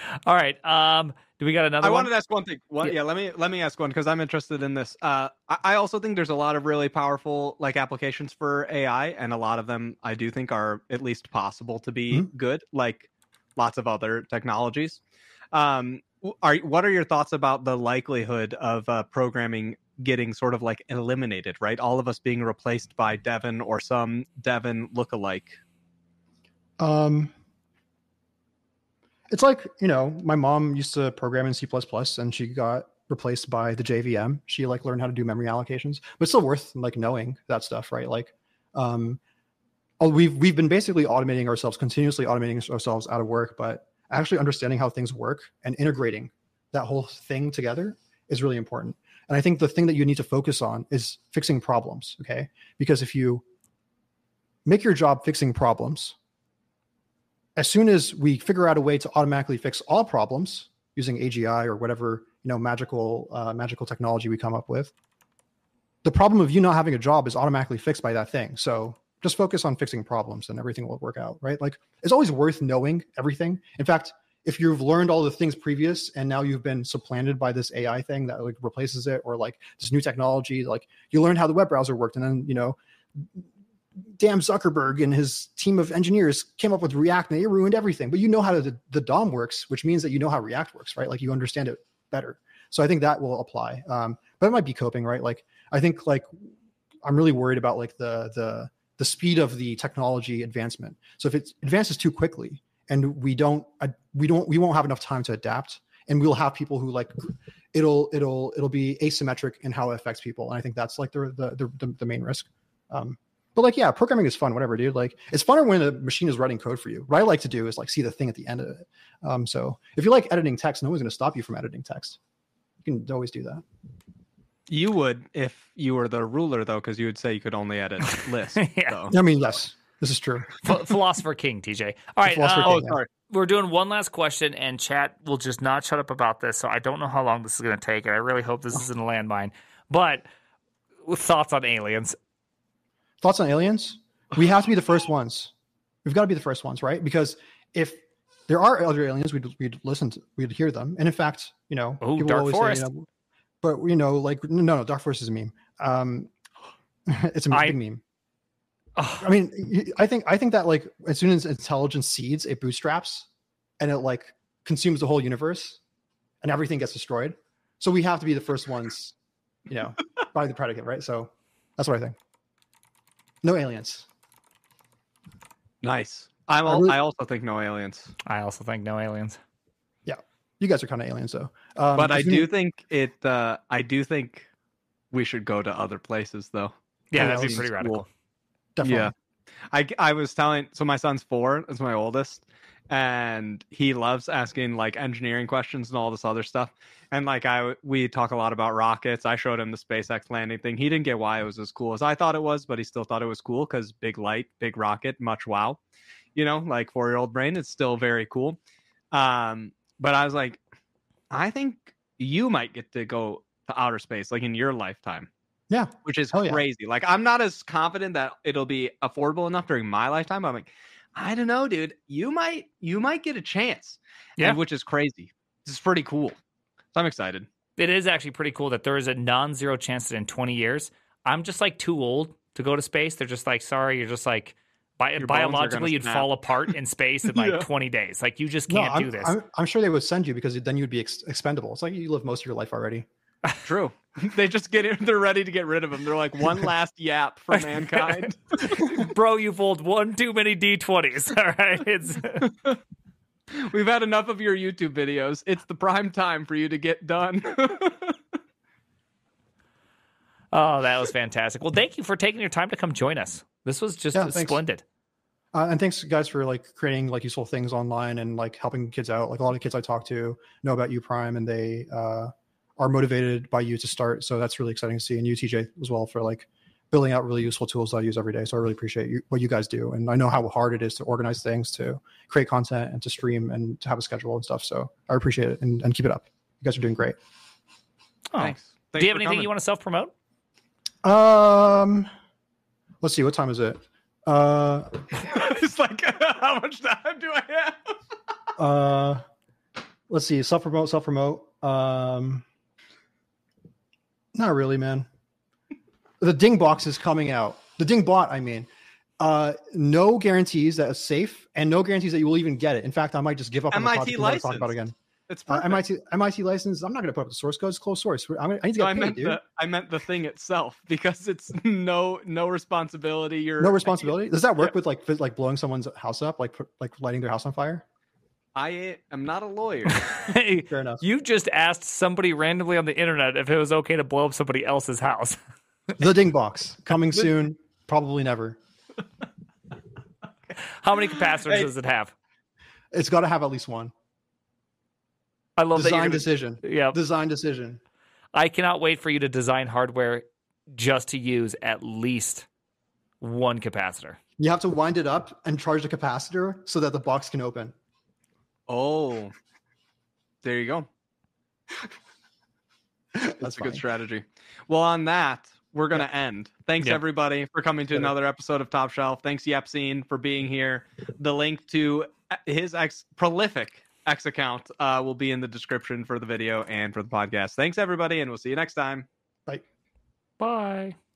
All right. Um, do we got another I one? wanted to ask one thing. One, yeah. yeah, let me let me ask one because I'm interested in this. Uh, I, I also think there's a lot of really powerful like applications for A I, and a lot of them I do think are at least possible to be mm-hmm. good, like lots of other technologies. Um, are what are your thoughts about the likelihood of uh, programming getting sort of like eliminated? Right, all of us being replaced by Devin or some Devin lookalike. Um. It's like, you know, my mom used to program in C plus plus and she got replaced by the J V M. She like learned how to do memory allocations, but it's still worth like knowing that stuff, right? Like, um, we've we've been basically automating ourselves, continuously automating ourselves out of work, but actually understanding how things work and integrating that whole thing together is really important. And I think the thing that you need to focus on is fixing problems, okay? Because if you make your job fixing problems, as soon as we figure out a way to automatically fix all problems using A G I or whatever, you know, magical uh, magical technology we come up with, the problem of you not having a job is automatically fixed by that thing. So just focus on fixing problems and everything will work out, right? Like it's always worth knowing everything. In fact, if you've learned all the things previous and now you've been supplanted by this A I thing that like replaces it, or like this new technology, like you learned how the web browser worked and then, you know, damn Zuckerberg and his team of engineers came up with React and they ruined everything. But you know how the, the D O M works, which means that you know how React works, right? Like you understand it better. So I think that will apply. Um, but it might be coping, right? Like I think like I'm really worried about like the the the speed of the technology advancement. So if it advances too quickly and we don't uh, we don't we won't have enough time to adapt, and we'll have people who like it'll it'll it'll be asymmetric in how it affects people. And I think that's like the the the, the main risk. Um, But like, yeah, programming is fun, whatever, dude. Like it's funner when a machine is writing code for you. What I like to do is like see the thing at the end of it. Um, so if you like editing text, no one's going to stop you from editing text. You can always do that. You would if you were the ruler, though, because you would say you could only edit lists. yeah. So. I mean, yes, this is true. Ph- Philosopher King, T J. All right. Uh, King, oh, yeah. sorry. We're doing one last question, and chat will just not shut up about this. So I don't know how long this is going to take, and I really hope this isn't a landmine. But thoughts on aliens? Thoughts on aliens? We have to be the first ones. We've got to be the first ones, right? Because if there are other aliens, we'd we'd listen to, we'd hear them. And in fact, you know, Ooh, people Dark always Forest. say, you know, but you know, like no, no, Dark Forest is a meme. Um, it's a I, big meme. Oh. I mean, I think I think that like as soon as intelligence seeds, it bootstraps, and it like consumes the whole universe, and everything gets destroyed. So we have to be the first ones, you know, by the predicate, right? So that's what I think. No aliens. Nice. I'm I, al- really, I also think no aliens. I also think no aliens. Yeah, you guys are kind of aliens, though. Um, but I do think it. Uh, I do think we should go to other places, though. Yeah, Oh, that'd be that's pretty cool. radical. Definitely. Yeah, I I was telling. So my son's four. Is my oldest, and he loves asking like engineering questions and all this other stuff. And like I, we talk a lot about rockets. I showed him the SpaceX landing thing. He didn't get why it was as cool as I thought it was, but he still thought it was cool because big light, big rocket, much wow. You know, like four-year-old brain, it's still very cool. Um, but I was like, I think you might get to go to outer space, like in your lifetime. Yeah, which is Hell crazy. Yeah. Like I'm not as confident that it'll be affordable enough during my lifetime. I'm like, I don't know, dude. You might, you might get a chance. Yeah, and, which is crazy. This is pretty cool. So I'm excited. It is actually pretty cool that there is a non-zero chance that in twenty years, I'm just like too old to go to space. They're just like, sorry, you're just like, bi- biologically you'd snap. fall apart in space in like yeah. twenty days. Like you just can't no, do this. I'm, I'm sure they would send you because then you'd be ex- expendable. It's like you live most of your life already. True. They just get in, they're ready to get rid of him. They're like one last yap for mankind. Bro, you've rolled one too many D twenties. All right. It's We've had enough of your YouTube videos. It's the prime time for you to get done. Oh, that was fantastic. Well, thank you for taking your time to come join us. This was just yeah, splendid. Uh, and thanks guys for like creating like useful things online and like helping kids out. Like a lot of kids I talk to know about U Prime and they uh, are motivated by you to start. So that's really exciting to see. And you, T J, as well for like building out really useful tools that I use every day. So I really appreciate you, what you guys do. And I know how hard it is to organize things, to create content and to stream and to have a schedule and stuff. So I appreciate it and, and keep it up. You guys are doing great. Oh. Thanks. Thanks. Do you have anything coming. you want to self-promote? Um, let's see. What time is it? Uh, it's like, how much time do I have? uh, let's see, self promote, self promote. Um, not really, man. The Ding box is coming out. The Ding bot, I mean. Uh, no guarantees that it's safe, and no guarantees that you will even get it. In fact, I might just give up on M I T the project and never talk about it again. It's uh, M I T M I T license. I'm not going to put up the source code. It's closed source. I'm gonna, I need to get no, I paid, meant dude. the I meant the thing itself because it's no no responsibility. You're no responsibility. Does that work yeah. with like like blowing someone's house up, like like lighting their house on fire? I am not a lawyer. Hey, fair enough. You just asked somebody randomly on the internet if it was okay to blow up somebody else's house. The Ding box coming soon. Probably never. How many capacitors Hey. does it have? It's got to have at least one. I love that Design you're gonna, decision. Yeah, Design decision. I cannot wait for you to design hardware just to use at least one capacitor. You have to wind it up and charge the capacitor so that the box can open. Oh, there you go. That's, That's a good funny. strategy. Well, on that, we're going to Yeah. end. Thanks, Yeah. everybody, for coming to Yeah. another episode of Top Shelf. Thanks, Yepsine, for being here. The link to his ex prolific X account uh, will be in the description for the video and for the podcast. Thanks, everybody, and we'll see you next time. Bye. Bye.